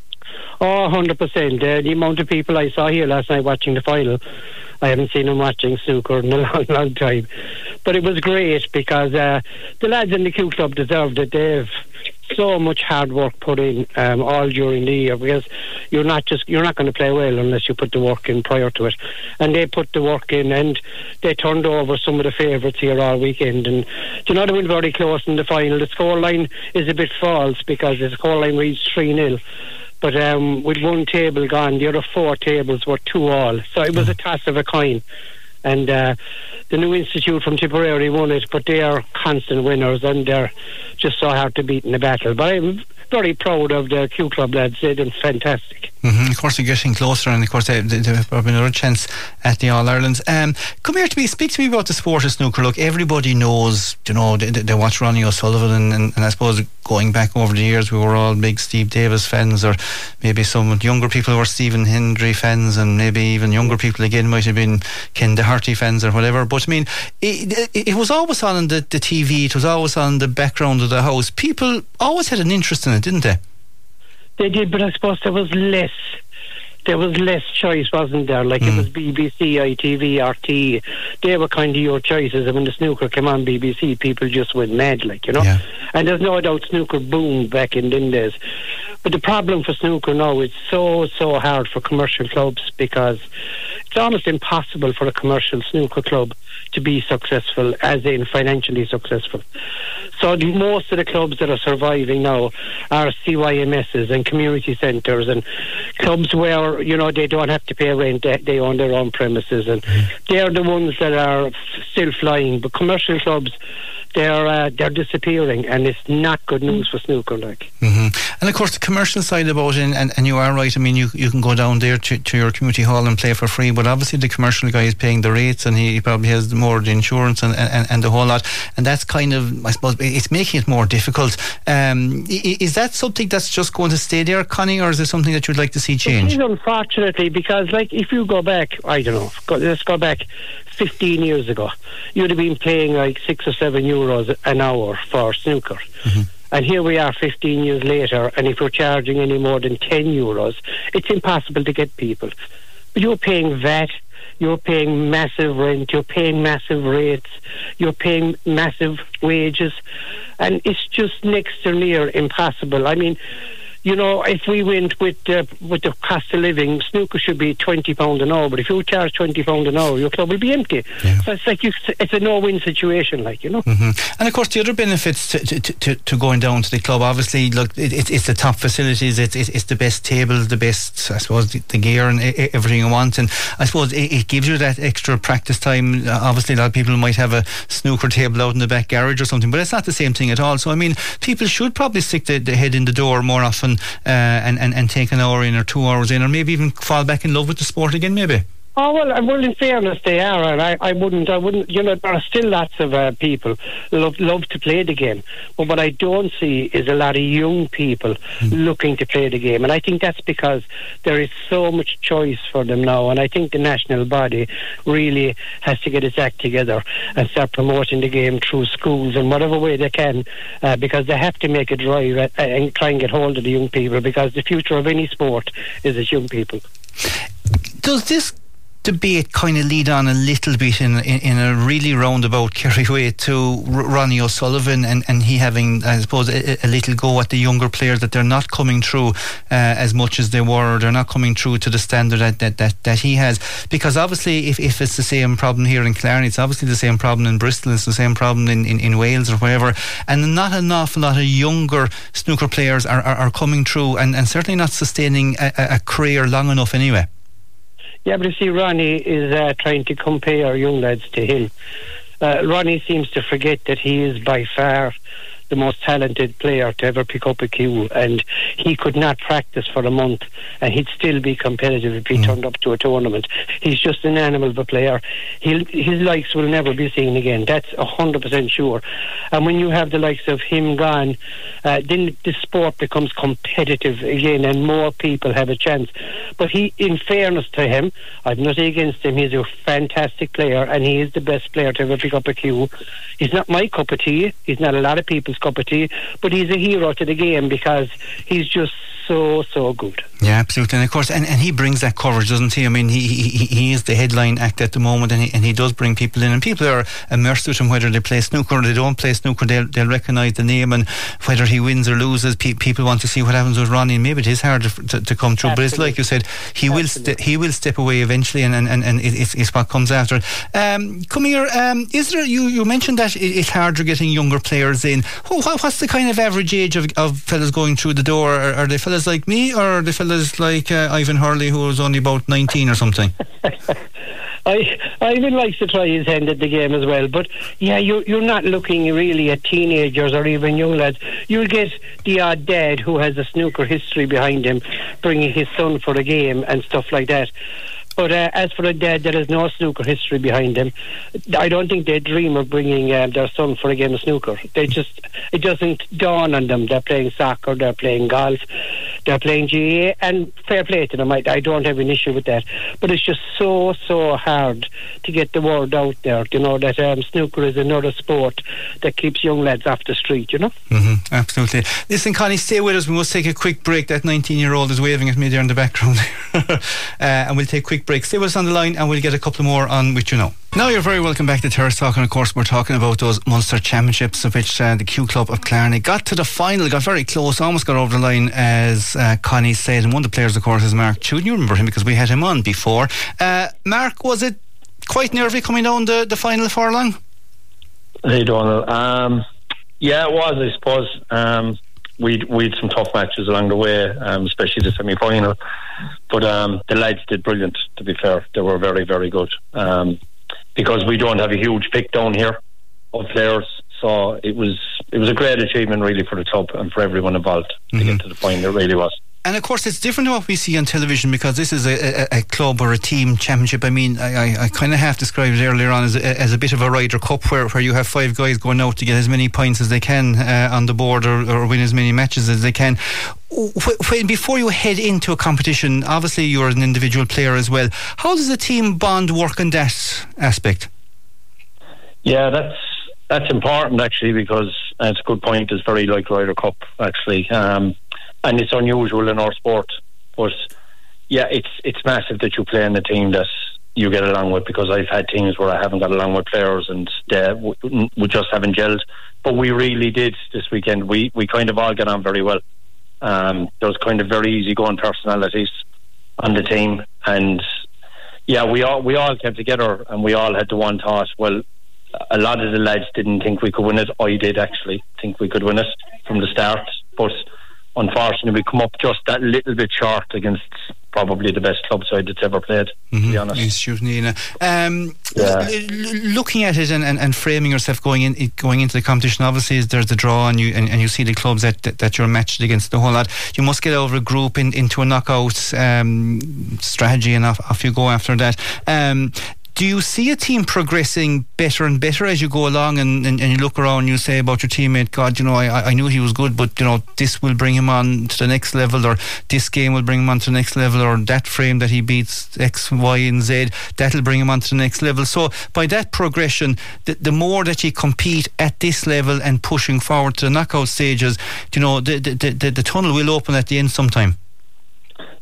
Oh, 100%. The amount of people I saw here last night watching the final, I haven't seen them watching snooker in a long, long time. But it was great because the lads in the Q Club deserved it. They've so much hard work put in all during the year, because you're not going to play well unless you put the work in prior to it. And they put the work in, and they turned over some of the favourites here all weekend. And you know, they went very close in the final. The scoreline is a bit false because the scoreline reads 3-0. But with one table gone, the other 4 tables were 2-all. So it was a toss of a coin. And the New Institute from Tipperary won it, but they are constant winners, and they're just so hard to beat in the battle. But I'm very proud of the Q Club lads. They did fantastic. Of course, they're getting closer, and of course they've probably another chance at the All-Irelands. Come here to me, speak to me about the sport of snooker. Look, everybody knows, you know, they watch Ronnie O'Sullivan, and I suppose going back over the years we were all big Steve Davis fans, or maybe some younger people were Stephen Hendry fans, and maybe even younger people again might have been Ken Doherty fans or whatever. But I mean, it was always on the TV, it was always on the background of the house. People always had an interest in it, didn't they? They did, but I suppose there was less choice, wasn't there? Like it was BBC, ITV, RT. They were kind of your choices, and when the snooker came on BBC, people just went mad, like, you know. Yeah. And there's no doubt snooker boomed back in them days. But the problem for snooker now, it's so hard for commercial clubs, because it's almost impossible for a commercial snooker club to be successful, as in financially successful. So most of the clubs that are surviving now are CYMSs and community centres and clubs where, you know, they don't have to pay rent, they own their own premises, and they're the ones that are still flying. But commercial clubs, they're disappearing, and it's not good news for snooker, like. And of course the commercial side about it, and you are right, I mean, you can go down there to your community hall and play for free, but obviously the commercial guy is paying the rates, and he probably has more of the insurance and the whole lot, and that's kind of, I suppose, it's making it more difficult. Is that something that's just going to stay there, Connie, or is it something that you'd like to see change? It is, unfortunately, because like if you go back, I don't know, let's go back 15 years ago, you'd have been paying like €6 or €7 an hour for snooker. And here we are 15 years later, and if you're charging any more than €10, it's impossible to get people. But you're paying VAT, you're paying massive rent, you're paying massive rates, you're paying massive wages, and it's just next to near impossible. I mean, you know, if we went with the cost of living, snooker should be £20 an hour, but if you charge £20 an hour, your club will be empty. Yeah. So it's like it's a no-win situation, like, you know. And of course, the other benefits to going down to the club, obviously, look, it's the top facilities, it's the best tables, the best, I suppose, the gear and everything you want, and I suppose it gives you that extra practice time. Obviously, a lot of people might have a snooker table out in the back garage or something, but it's not the same thing at all. So I mean, people should probably stick the head in the door more often, and take an hour in or 2 hours in, or maybe even fall back in love with the sport again, maybe. Oh, well, in fairness, they are, and I wouldn't, you know, there are still lots of people love to play the game, but what I don't see is a lot of young people looking to play the game, and I think that's because there is so much choice for them now, and I think the national body really has to get its act together and start promoting the game through schools in whatever way they can, because they have to make a drive and try and get hold of the young people, because the future of any sport is its young people. Does this debate kind of lead on a little bit in a really roundabout Kerry way to Ronnie O'Sullivan and he having, I suppose, a little go at the younger players, that they're not coming through as much as they were. They're not coming through to the standard that he has. Because obviously, if it's the same problem here in Clarny, it's obviously the same problem in Bristol, it's the same problem in Wales or wherever. And not an awful lot of younger snooker players are coming through and certainly not sustaining a career long enough anyway. Yeah, but you see, Ronnie is trying to compare young lads to him. Ronnie seems to forget that he is by far the most talented player to ever pick up a cue, and he could not practice for a month and he'd still be competitive if he turned up to a tournament. He's just an animal of a player. His likes will never be seen again, that's 100% sure. And when you have the likes of him gone, then the sport becomes competitive again and more people have a chance. But he, in fairness to him, I've nothing against him, he's a fantastic player and he is the best player to ever pick up a cue. He's not my cup of tea, he's not a lot of people's cup of tea, but he's a hero to the game because he's just so good. Yeah, absolutely. And of course, and he brings that coverage, doesn't he? I mean, he is the headline act at the moment, and he does bring people in, and people are immersed with him, whether they play snooker or they don't play snooker. They'll recognise the name, and whether he wins or loses, people want to see what happens with Ronnie. And maybe it is hard to come through, but it's like you said, he will step away eventually, and it's what comes after. Come here, is there? You mentioned that it's harder getting younger players in. What's the kind of average age of fellas going through the door? Are they fellas like me, or are they fellas like Ivan Hurley, who was only about 19 or something? Ivan likes to try his hand at the game as well, but yeah, you're not looking really at teenagers or even young lads. You'll get the odd dad who has a snooker history behind him bringing his son for a game and stuff like that. But as for a dad that has no snooker history behind him, I don't think they dream of bringing their son for a game of snooker. It doesn't dawn on them. They're playing soccer, they're playing golf, they're playing GAA, and fair play to them. I don't have an issue with that. But it's just so hard to get the word out there, that snooker is another sport that keeps young lads off the street, Mm-hmm, absolutely. Listen, Connie, stay with us. We must take a quick break. That 19-year-old is waving at me there in the background. And we'll take a quick break. Stay with us on the line and we'll get a couple more on which you know. Now you're very welcome back to Terrace Talk, and of course we're talking about those Munster Championships, of which the Q Club of Clarny got to the final, got very close, almost got over the line, as Connie said. And one of the players, of course, is Mark Chuden. You remember him because we had him on before. Mark, was it quite nervy coming down the final furlong? Hey Donald, yeah, it was, I suppose. We'd some tough matches along the way, especially the semi-final, but the lads did brilliant, to be fair. They were very, very good, because we don't have a huge pick down here of players, so it was a great achievement really for the club and for everyone involved to get to the final. It really was. And of course it's different to what we see on television, because this is a club or a team championship. I mean, I kind of half described it earlier on as a bit of a Ryder Cup where you have 5 guys going out to get as many points as they can on the board or win as many matches as they can. Before you head into a competition, obviously you're an individual player as well. How does a team bond work in that aspect? Yeah, that's important actually, because it's a good point. It's very like Ryder Cup actually. And it's unusual in our sport, but yeah, it's massive that you play in a team that you get along with, because I've had teams where I haven't got along with players and we just haven't gelled, but we really did this weekend. We kind of all get on very well. There was kind of very easygoing personalities on the team, and yeah, we all came together and we all had the one thought. Well, a lot of the lads didn't think we could win it. I did actually think we could win it from the start, but unfortunately we come up just that little bit short against probably the best club side that's ever played, to be honest. Looking at it and framing yourself going into the competition, obviously there's the draw and you see the clubs that you're matched against, the whole lot. You must get over a group into a knockout strategy, and off you go after that. Do you see a team progressing better and better as you go along, and you look around and you say about your teammate, God, I knew he was good, but this will bring him on to the next level, or this game will bring him on to the next level, or that frame that he beats X, Y and Z, that'll bring him on to the next level. So by that progression, the more that you compete at this level and pushing forward to the knockout stages, the tunnel will open at the end sometime.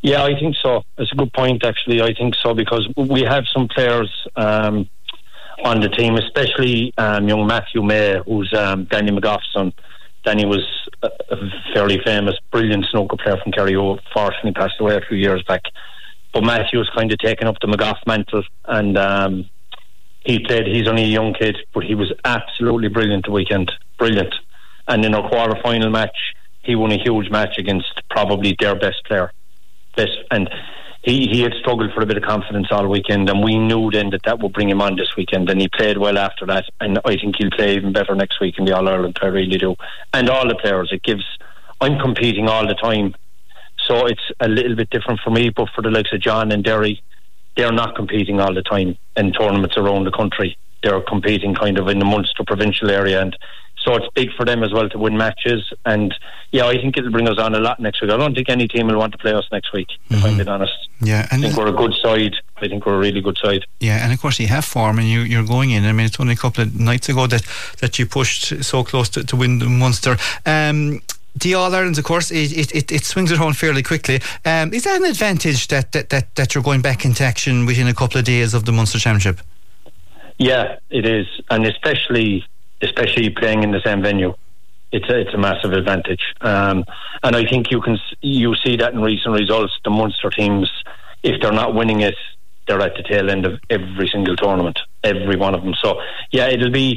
Yeah, I think so. It's a good point, actually. I think so, because we have some players on the team, especially young Matthew May, who's Danny McGough's son. Danny was a fairly famous, brilliant snooker player from Kerry, who fortunately passed away a few years back. But Matthew's kind of taken up the McGough mantle, and he's only a young kid, but he was absolutely brilliant the weekend. Brilliant. And in our quarter-final match, he won a huge match against probably their best player. And he had struggled for a bit of confidence all weekend, and we knew then that would bring him on this weekend, and he played well after that, and I think he'll play even better next week in the All-Ireland. I really do. And all the players, I'm competing all the time, so it's a little bit different for me, but for the likes of John and Derry, they're not competing all the time in tournaments around the country. They're competing kind of in the Munster provincial area, and so it's big for them as well to win matches. And yeah, I think it'll bring us on a lot next week. I don't think any team will want to play us next week, if I'm being honest. Yeah, and I think we're a good side. I think we're a really good side. Yeah, and of course you have form, and you're going in. I mean, it's only a couple of nights ago that you pushed so close to win the Munster. The All-Irelands, of course, it swings around fairly quickly. Is that an advantage that you're going back into action within a couple of days of the Munster Championship? Yeah, it is, and especially playing in the same venue, it's a massive advantage. And I think you see that in recent results. The Munster teams, if they're not winning it, they're at the tail end of every single tournament, every one of them. So yeah, it'll be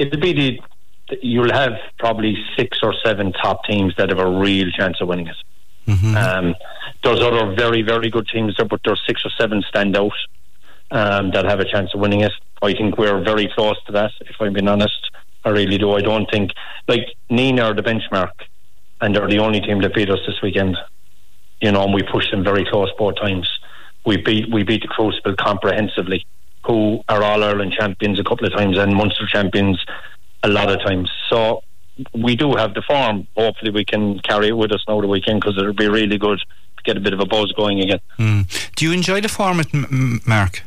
you'll have probably 6 or 7 top teams that have a real chance of winning it. There's other very, very good teams there, but there's 6 or 7 stand out that have a chance of winning it. I think we're very close to that, if I'm being honest. I really do. I don't think, like, Nina are the benchmark, and they're the only team that beat us this weekend. And we pushed them very close both times. We beat the Crucible comprehensively, who are All-Ireland champions a couple of times and Munster champions a lot of times. So we do have the form. Hopefully we can carry it with us now the weekend, because it'll be really good to get a bit of a buzz going again. Do you enjoy the format, Mark?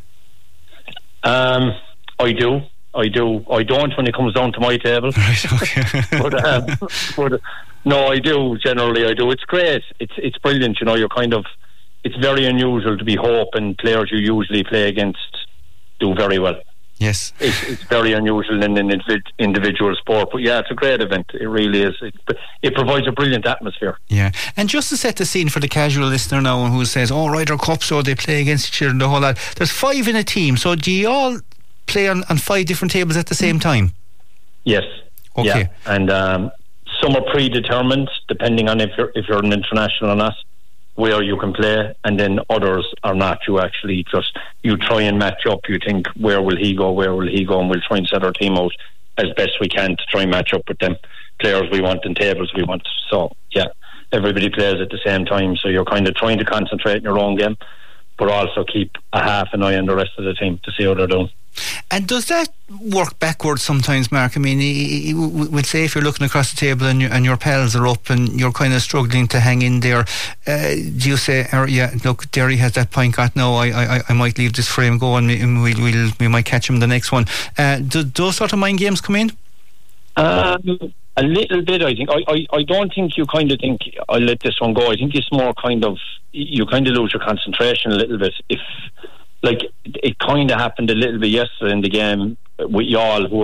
I do. I don't when it comes down to my table. Right, okay. but no, I do. Generally, I do. It's great. It's brilliant. It's very unusual to be hoping players you usually play against do very well. Yes. It's very unusual in an individual sport. But yeah, it's a great event. It really is. It provides a brilliant atmosphere. Yeah. And just to set the scene for the casual listener now who says, Ryder Cup, so they play against each other and the whole lot. There's 5 in a team. So do you all play on 5 different tables at the same time? Yes. Okay. Yeah. And some are predetermined, depending on if you're an international or not, where you can play, and then others are not. You try and match up. You think, where will he go, and we'll try and set our team out as best we can to try and match up with them players we want and tables we want. So yeah, everybody plays at the same time, so you're kind of trying to concentrate in your own game, but also keep a half an eye on the rest of the team to see how they're doing. And does that work backwards sometimes, Mark? I mean, we'll say if you're looking across the table and your pals are up and you're kind of struggling to hang in there, do you say, look, Derry has that point got now, I might leave this frame go and we might catch him in the next one? Do those sort of mind games come in? A little bit, I think. I don't think you kind of think, I'll let this one go. I think it's more kind of, you kind of lose your concentration a little bit. Like, it kind of happened a little bit yesterday in the game with y'all, who were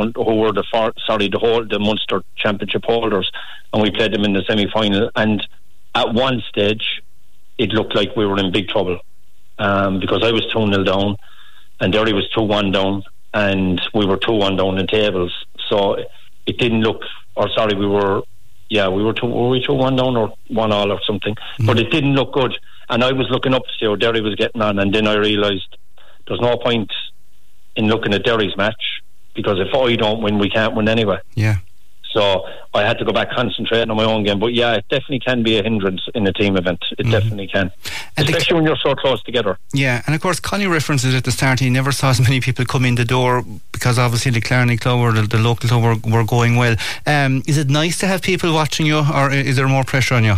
the Munster Championship holders, and we played them in the semi-final. And at one stage, it looked like we were in big trouble, because I was 2-0 down, and Derry was 2-1 down, and we were 2-1 down in tables. So it didn't look, we were 2-1 down or 1-1 or something, but it didn't look good. And I was looking up to see how Derry was getting on, and then I realised there's no point in looking at Derry's match, because if I don't win, we can't win anyway. Yeah. So I had to go back concentrating on my own game. But yeah, it definitely can be a hindrance in a team event. It definitely can. And especially when you're so close together. Yeah, and of course Connie references at the start, he never saw as many people come in the door, because obviously the Clarny Club or the local club were going well. Is it nice to have people watching you, or is there more pressure on you?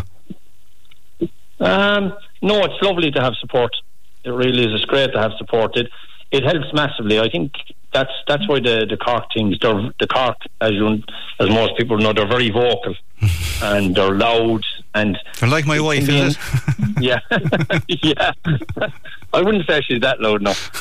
No, it's lovely to have support. It really is. It's great to have support. It helps massively. I think that's why the Cork teams, the Cork, as most people know, they're very vocal and they're loud, and they're like my wife, is it? Yeah, yeah. I wouldn't say she's that loud enough,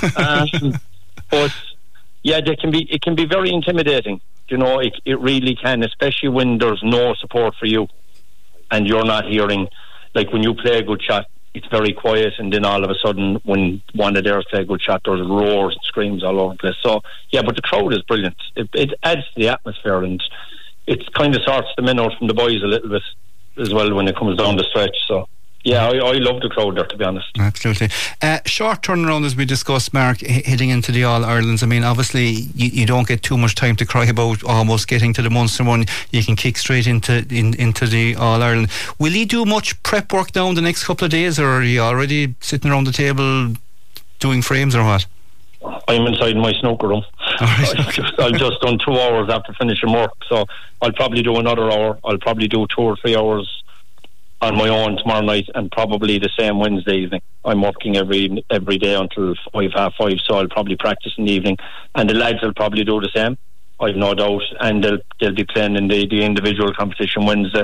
but yeah, it can be very intimidating. You know, it really can, especially when there's no support for you, and you're not hearing. Like when you play a good shot, it's very quiet, and then all of a sudden when one of theirs play a good shot, there's roars and screams all over the place. So yeah, but the crowd is brilliant. It adds to the atmosphere, and it kind of sorts the men out from the boys a little bit as well when it comes down the stretch. So yeah, I love the crowd there, to be honest. Absolutely. Short turnaround, as we discussed, Mark, heading into the All-Irelands. I mean, obviously you don't get too much time to cry about almost getting to the Munster one. You can kick straight into the All-Ireland. Will you do much prep work now in the next couple of days, or are you already sitting around the table doing frames or what? I'm inside my snooker room. I've just done 2 hours after finishing work, so I'll probably do another hour. I'll probably do 2 or 3 hours on my own tomorrow night, and probably the same Wednesday evening. I'm working every day until 5:30, so I'll probably practice in the evening, and the lads will probably do the same, I've no doubt, and they'll be playing in the individual competition Wednesday.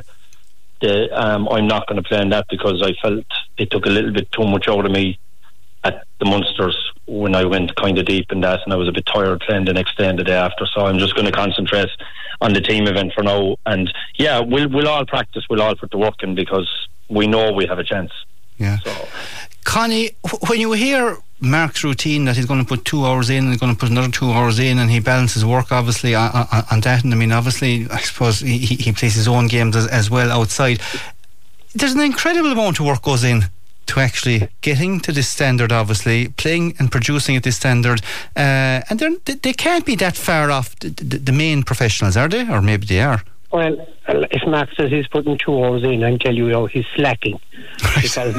I'm not going to play in that because I felt it took a little bit too much out of me at the Munsters when I went kind of deep in that, and I was a bit tired playing the next day and the day after, so I'm just going to concentrate on the team event for now. And yeah, we'll all practice, we'll all put the work in, because we know we have a chance. Yeah. So, Connie, when you hear Mark's routine that he's going to put 2 hours in and he's going to put another 2 hours in, and he balances work obviously on that, and I mean obviously I suppose he plays his own games as well outside, there's an incredible amount of work goes in to actually getting to this standard, obviously playing and producing at this standard, and they can't be that far off the main professionals, are they? Or maybe they are. Well, if Mark says he's putting 2 hours in, I tell you, he's slacking. Because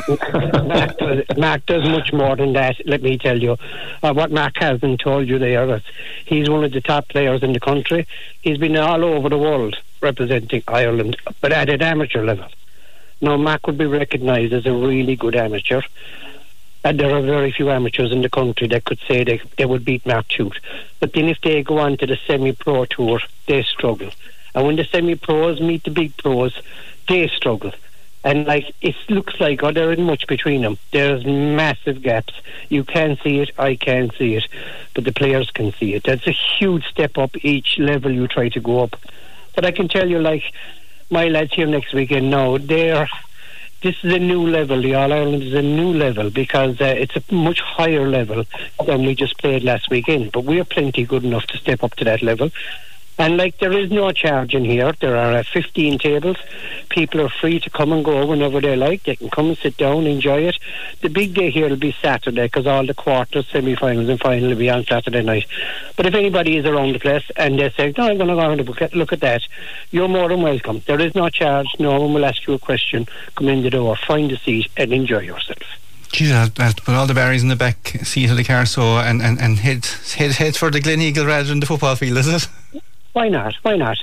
Mark does much more than that, let me tell you. What Mark hasn't told you there is he's one of the top players in the country. He's been all over the world representing Ireland, but at an amateur level. Now, Mark would be recognised as a really good amateur, and there are very few amateurs in the country that could say they would beat Mark Chute. But then if they go on to the semi-pro tour, they struggle. And when the semi-pros meet the big pros, they struggle. And it looks like there isn't much between them. There's massive gaps. You can see it, I can see it, but the players can see it. That's a huge step up each level you try to go up. But I can tell you, my lads here next weekend now, this is a new level. The All-Ireland is a new level, because it's a much higher level than we just played last weekend, but we're plenty good enough to step up to that level. And there is no charge in here. There are 15 tables. People are free to come and go whenever they like. They can come and sit down, enjoy it. The big day here will be Saturday, because all the quarters, semi-finals and final will be on Saturday night. But if anybody is around the place and they say, no, I'm going to go and look at that, you're more than welcome. There is no charge. No one will ask you a question. Come in the door, find a seat and enjoy yourself. Jesus, I'll put all the berries in the back seat of the car, so and head for the Glen Eagle rather than the football field, is it? Why not? We'll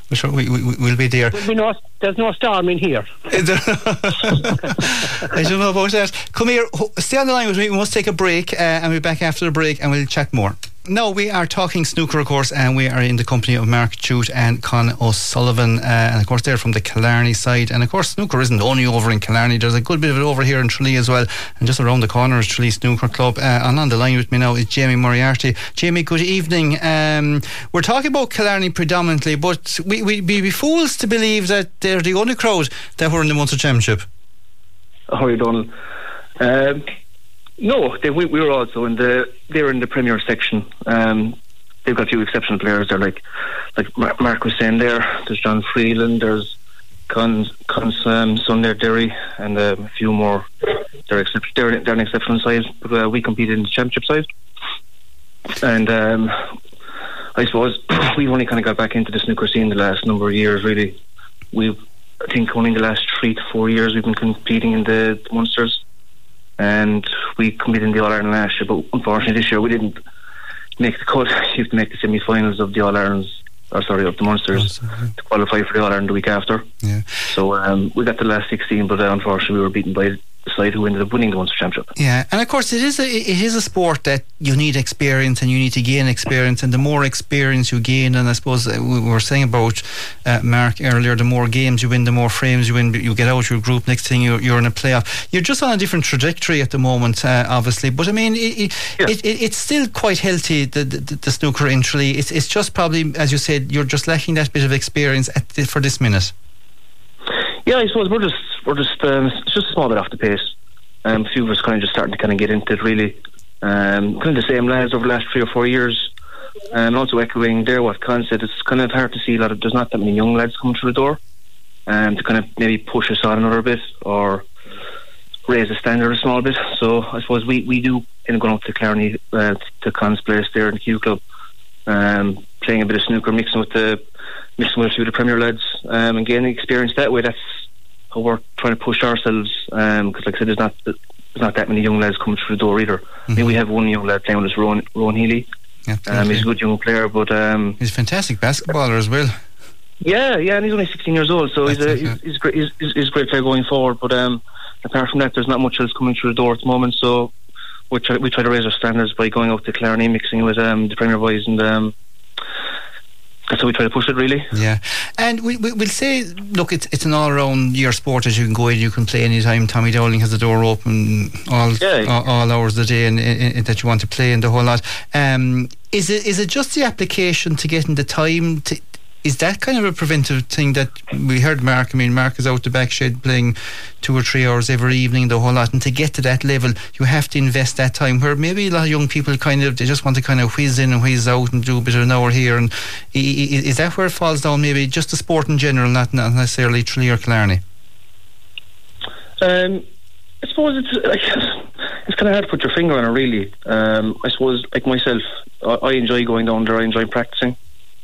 be there. There's no storm in here. I don't know about that. Come here, stay on the line with me. We must take a break, and we'll be back after the break and we'll chat more. No, we are talking snooker, of course, and we are in the company of Mark Chute and Con O'Sullivan, and of course they're from the Killarney side, and of course snooker isn't only over in Killarney, there's a good bit of it over here in Tralee as well, and just around the corner is Tralee Snooker Club, and on the line with me now is Jamie Moriarty. Jamie, good evening. We're talking about Killarney predominantly, but we'd be fools to believe that they're the only crowd that were in the Munster Championship. How are you, Donald? No, we were also they were in the Premier section. They've got a few exceptional players there, like Mark was saying there. There's John Freeland, there's Con's son there, Derry, and a few more. They're an exceptional side. But, we competed in the championship side, and I suppose we've only kind of got back into the snooker scene the last number of years. Really, I think only in the last 3 to 4 years we've been competing in the Munsters. And we competed in the All-Ireland last year, but unfortunately this year we didn't make the cut. You have to make the semi-finals of the All-Irelands, of the Munsters, to qualify for the All-Ireland the week after. Yeah. So we got the last 16, but unfortunately we were beaten by decide who ended up winning the Munster Championship. Yeah, and of course it is a sport that you need experience, and you need to gain experience, and the more experience you gain, and I suppose we were saying about Mark earlier, the more games you win, the more frames you win, you get out your group, next thing you're in a playoff. You're just on a different trajectory at the moment, obviously, but I mean it's still quite healthy, the snooker in Tralee. It's just probably, as you said, you're just lacking that bit of experience for this minute. Yeah, I suppose we're just it's just a small bit off the pace. A few of us kind of just starting to kind of get into it, really. Kind of the same lads over the last 3 or 4 years. And also echoing there what Con said, it's kind of hard to see there's not that many young lads coming through the door to kind of maybe push us on another bit or raise the standard a small bit. So I suppose we do end up going up to Clarny, to Con's place there in the Q Club, playing a bit of snooker, mixing with a few of the Premier lads, and gaining experience that way. That's how we're trying to push ourselves, because like I said, there's not that many young lads coming through the door either. Mm-hmm. I mean, we have one young lad playing with us, Rowan Healy. He's a good young player, but he's a fantastic basketballer as well. Yeah, and he's only 16 years old, so he's a great player going forward. But apart from that, there's not much else coming through the door at the moment. So we try to raise our standards by going out to Clarny, mixing with the Premier boys, and that's how we try to push it, really. Yeah, and we'll say, look, it's an all-round year sport that you can go in, you can play anytime. Tommy Dowling has the door open all hours of the day, and that you want to play and the whole lot. Is it just the application to getting the time to? Is that kind of a preventive thing that we heard Mark? I mean, Mark is out the back shed playing 2 or 3 hours every evening, the whole lot, and to get to that level you have to invest that time, where maybe a lot of young people they just want to kind of whiz in and whiz out and do a bit of an hour here. And is that where it falls down, maybe just the sport in general, not necessarily Tralee or Killarney? I suppose it's kind of hard to put your finger on it, really. I suppose, like myself, I enjoy going down there, I enjoy practicing.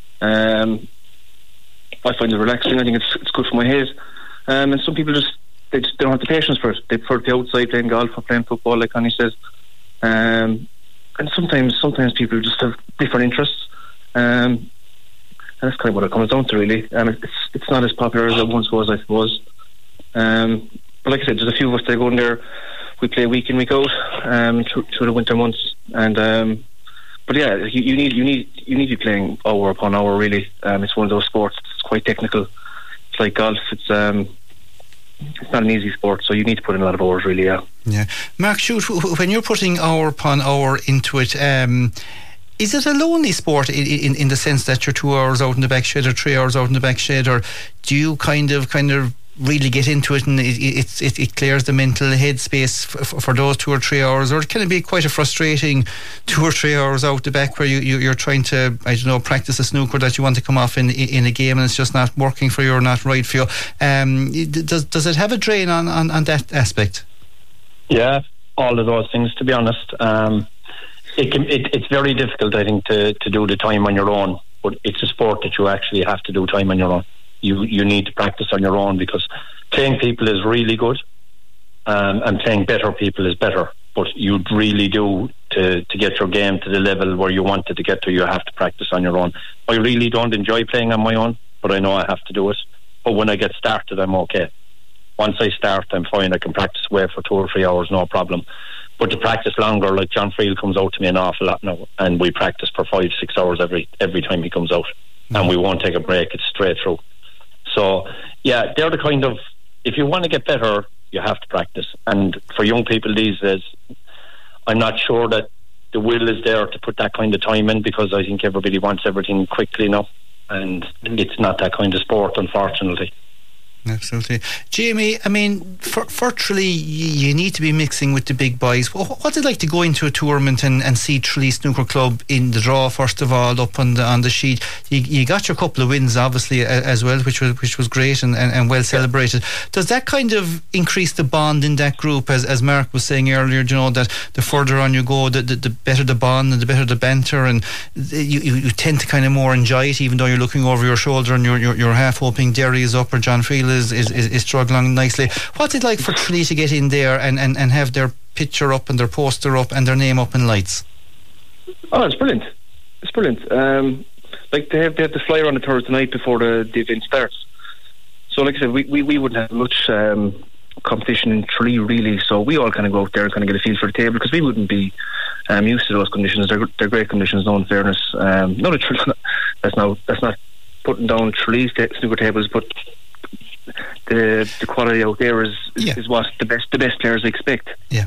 I find it relaxing. I think it's good for my head. And some people they don't have the patience for it. They prefer to be outside playing golf or playing football, like Connie says. And sometimes people just have different interests. And that's kind of what it comes down to, really. And it's not as popular as it once was, I suppose. But like I said, there's a few of us that go in there. We play week in, week out through the winter months. And but yeah, you need to be playing hour upon hour, really. It's one of those sports. It's quite technical. It's like golf. It's not an easy sport, so you need to put in a lot of hours, really. Yeah. Mark, shoot, when you're putting hour upon hour into it, is it a lonely sport in the sense that you're 2 hours out in the back shed or 3 hours out in the back shed, or do you kind of really get into it and it clears the mental headspace for those 2 or 3 hours, or can it be quite a frustrating 2 or 3 hours out the back where you're trying to, I don't know, practice a snooker that you want to come off in a game and it's just not working for you or not right for you? Does it have a drain on that aspect? Yeah, all of those things, to be honest. It's very difficult, I think, to do the time on your own, but it's a sport that you actually have to do time on your own. You need to practice on your own, because playing people is really good, and playing better people is better, but you really do, to get your game to the level where you want it to get to, you have to practice on your own. I really don't enjoy playing on my own, but I know I have to do it. But when I get started, I'm okay. Once I start, I'm fine. I can practice away for 2 or 3 hours, no problem. But to practice longer, like John Friel comes out to me an awful lot now, and we practice for 5-6 hours every time he comes out, and we won't take a break. It's straight through. So, yeah, they're the kind of, if you want to get better, you have to practice. And for young people these days, I'm not sure that the will is there to put that kind of time in, because I think everybody wants everything quickly now, and it's not that kind of sport, unfortunately. Absolutely. Jamie, I mean, for Tralee, you need to be mixing with the big boys. What's it like to go into a tournament and see Tralee Snooker Club in the draw, first of all, up on the sheet? You got your couple of wins, obviously, as well, which was great and well celebrated. Does that kind of increase the bond in that group, as Mark was saying earlier, you know, that the further on you go, the better the bond and the better the banter, and you tend to kind of more enjoy it, even though you're looking over your shoulder and you're half hoping Derry is up or John Friel is struggling nicely. What's it like for Tralee to get in there and have their picture up and their poster up and their name up in lights? Oh, it's brilliant. It's brilliant. Like they have the flyer on the Thursday night before the event starts. So like I said, we wouldn't have much competition in Tralee, really. So we all kind of go out there and kind of get a feel for the table, because we wouldn't be used to those conditions. They're great conditions, no, in fairness. That's not putting down Tralee snooker tables, but the quality out there is what the best players expect. Yeah.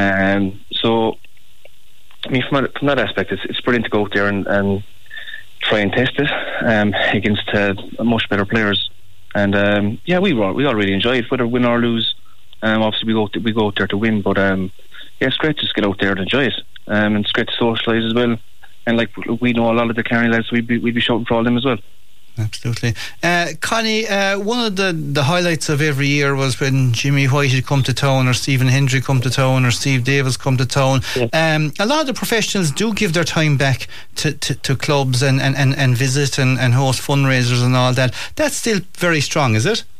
So, I mean, from that aspect, it's brilliant to go out there and try and test it against much better players. And we all really enjoy it, whether win or lose. Obviously, we go out there to win, but it's great to just get out there and enjoy it. And it's great to socialise as well. And like we know a lot of the Carney lads, we'd be shouting for all them as well. Absolutely. Connie, one of the highlights of every year was when Jimmy White had come to town, or Stephen Hendry come to town, or Steve Davis come to town. Yeah. A lot of the professionals do give their time back to clubs and visit and host fundraisers and all that. That's still very strong, is it?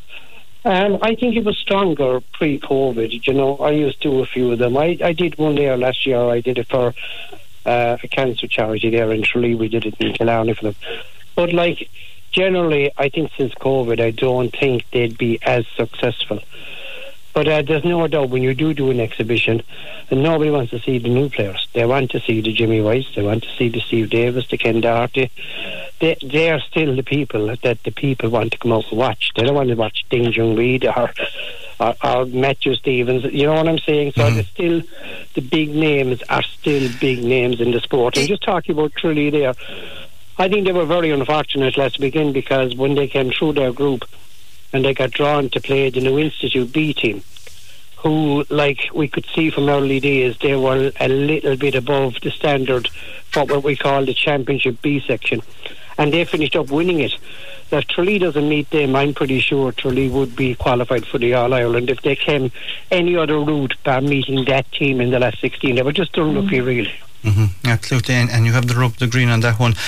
I think it was stronger pre-COVID. You know, I used to do a few of them. I did one there last year. I did it for a cancer charity there in Tralee. We did it in Killarney for them. But like, generally, I think since COVID, I don't think they'd be as successful. But there's no doubt when you do an exhibition, and nobody wants to see the new players. They want to see the Jimmy Whites, they want to see the Steve Davis, the Ken Doherty. They are still the people that the people want to come out and watch. They don't want to watch Ding Junhui or Matthew Stevens. You know what I'm saying? So still, the big names are still big names in the sport. I'm just talking about Tralee there. I think they were very unfortunate last weekend, because when they came through their group and they got drawn to play the New Institute B team, who, like we could see from early days, they were a little bit above the standard for what we call the Championship B section, and they finished up winning it. If Tralee doesn't meet them, I'm pretty sure Tralee would be qualified for the All-Ireland if they came any other route by meeting that team in the last 16. They were just unlucky, really. Absolutely, and you have the green on that one.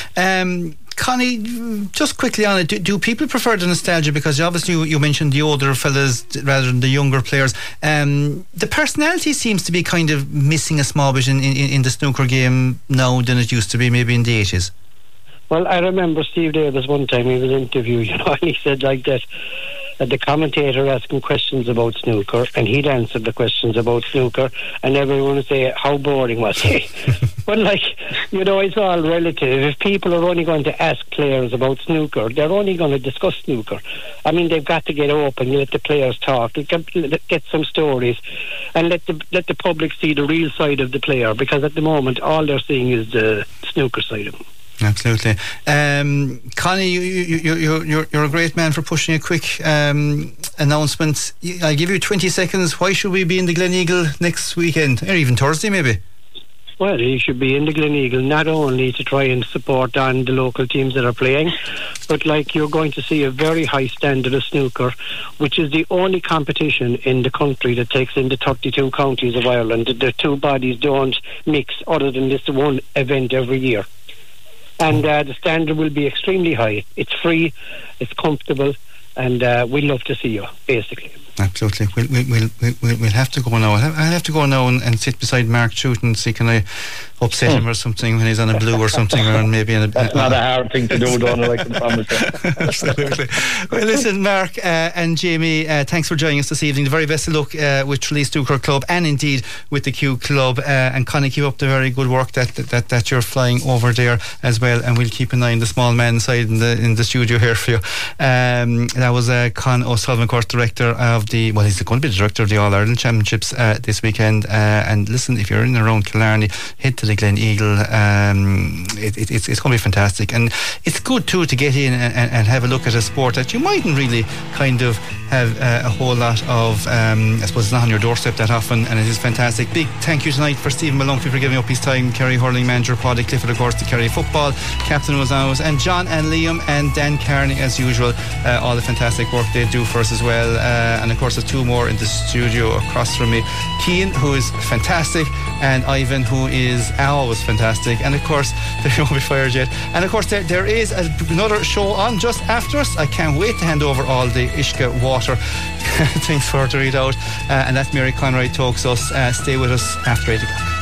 Connie, just quickly on it, do people prefer the nostalgia? Because obviously you mentioned the older fellas rather than the younger players. The personality seems to be kind of missing a small bit in the snooker game now than it used to be maybe in the 80s. Well, I remember Steve Davis one time he was interviewed, and he said like that the commentator asked him questions about snooker, and he'd answer the questions about snooker, and everyone would say, how boring was he? But like, it's all relative. If people are only going to ask players about snooker, they're only going to discuss snooker. I mean, they've got to get open, let the players talk, get some stories, and let the public see the real side of the player, because at the moment all they're seeing is the snooker side of them. Absolutely. Connie, you're a great man for pushing a quick announcement. I'll give you 20 seconds. Why should we be in the Gleneagle next weekend, or even Thursday maybe? Well, you should be in the Gleneagle not only to try and support on the local teams that are playing, but like you're going to see a very high standard of snooker, which is the only competition in the country that takes in the 32 counties of Ireland. The two bodies don't mix other than this one event every year. And the standard will be extremely high. It's free, it's comfortable, and we'd love to see you, basically. Absolutely. We'll have to go now. I'll have to go now and sit beside Mark Chute and see, can I upset him or something when he's on a blue or something, or maybe in a... That's not a hard thing to do, Donald, I can promise you. Absolutely. Well, listen, Mark and Jamie, thanks for joining us this evening. The very best of luck with Tralee Snooker Club, and indeed with the Q Club, and Connie, keep up the very good work that you're flying over there as well, and we'll keep an eye on the small man side in the studio here for you. That was Con O'Sullivan, of course, director of he's going to be the director of the All-Ireland Championships this weekend, and listen, if you're in and around Killarney, head to the Gleneagle. It's going to be fantastic, and it's good too to get in and have a look at a sport that you mightn't really kind of have a whole lot of. I suppose it's not on your doorstep that often, and it is fantastic. Big thank you tonight for Stephen Malunphy for giving up his time, Kerry hurling manager, Paddy Clifford, of course, the Kerry football captain was ours, and John and Liam and Dan Carney as usual, all the fantastic work they do for us as well, and of course there's two more in the studio across from me, Cian, who is fantastic, and Ivan, who is always fantastic, and of course they won't be fired yet, and of course there is another show on just after us. I can't wait to hand over all the Ishka water things for her to read out, and that's Mary Conroy Talks Us. Stay with us after 8 o'clock.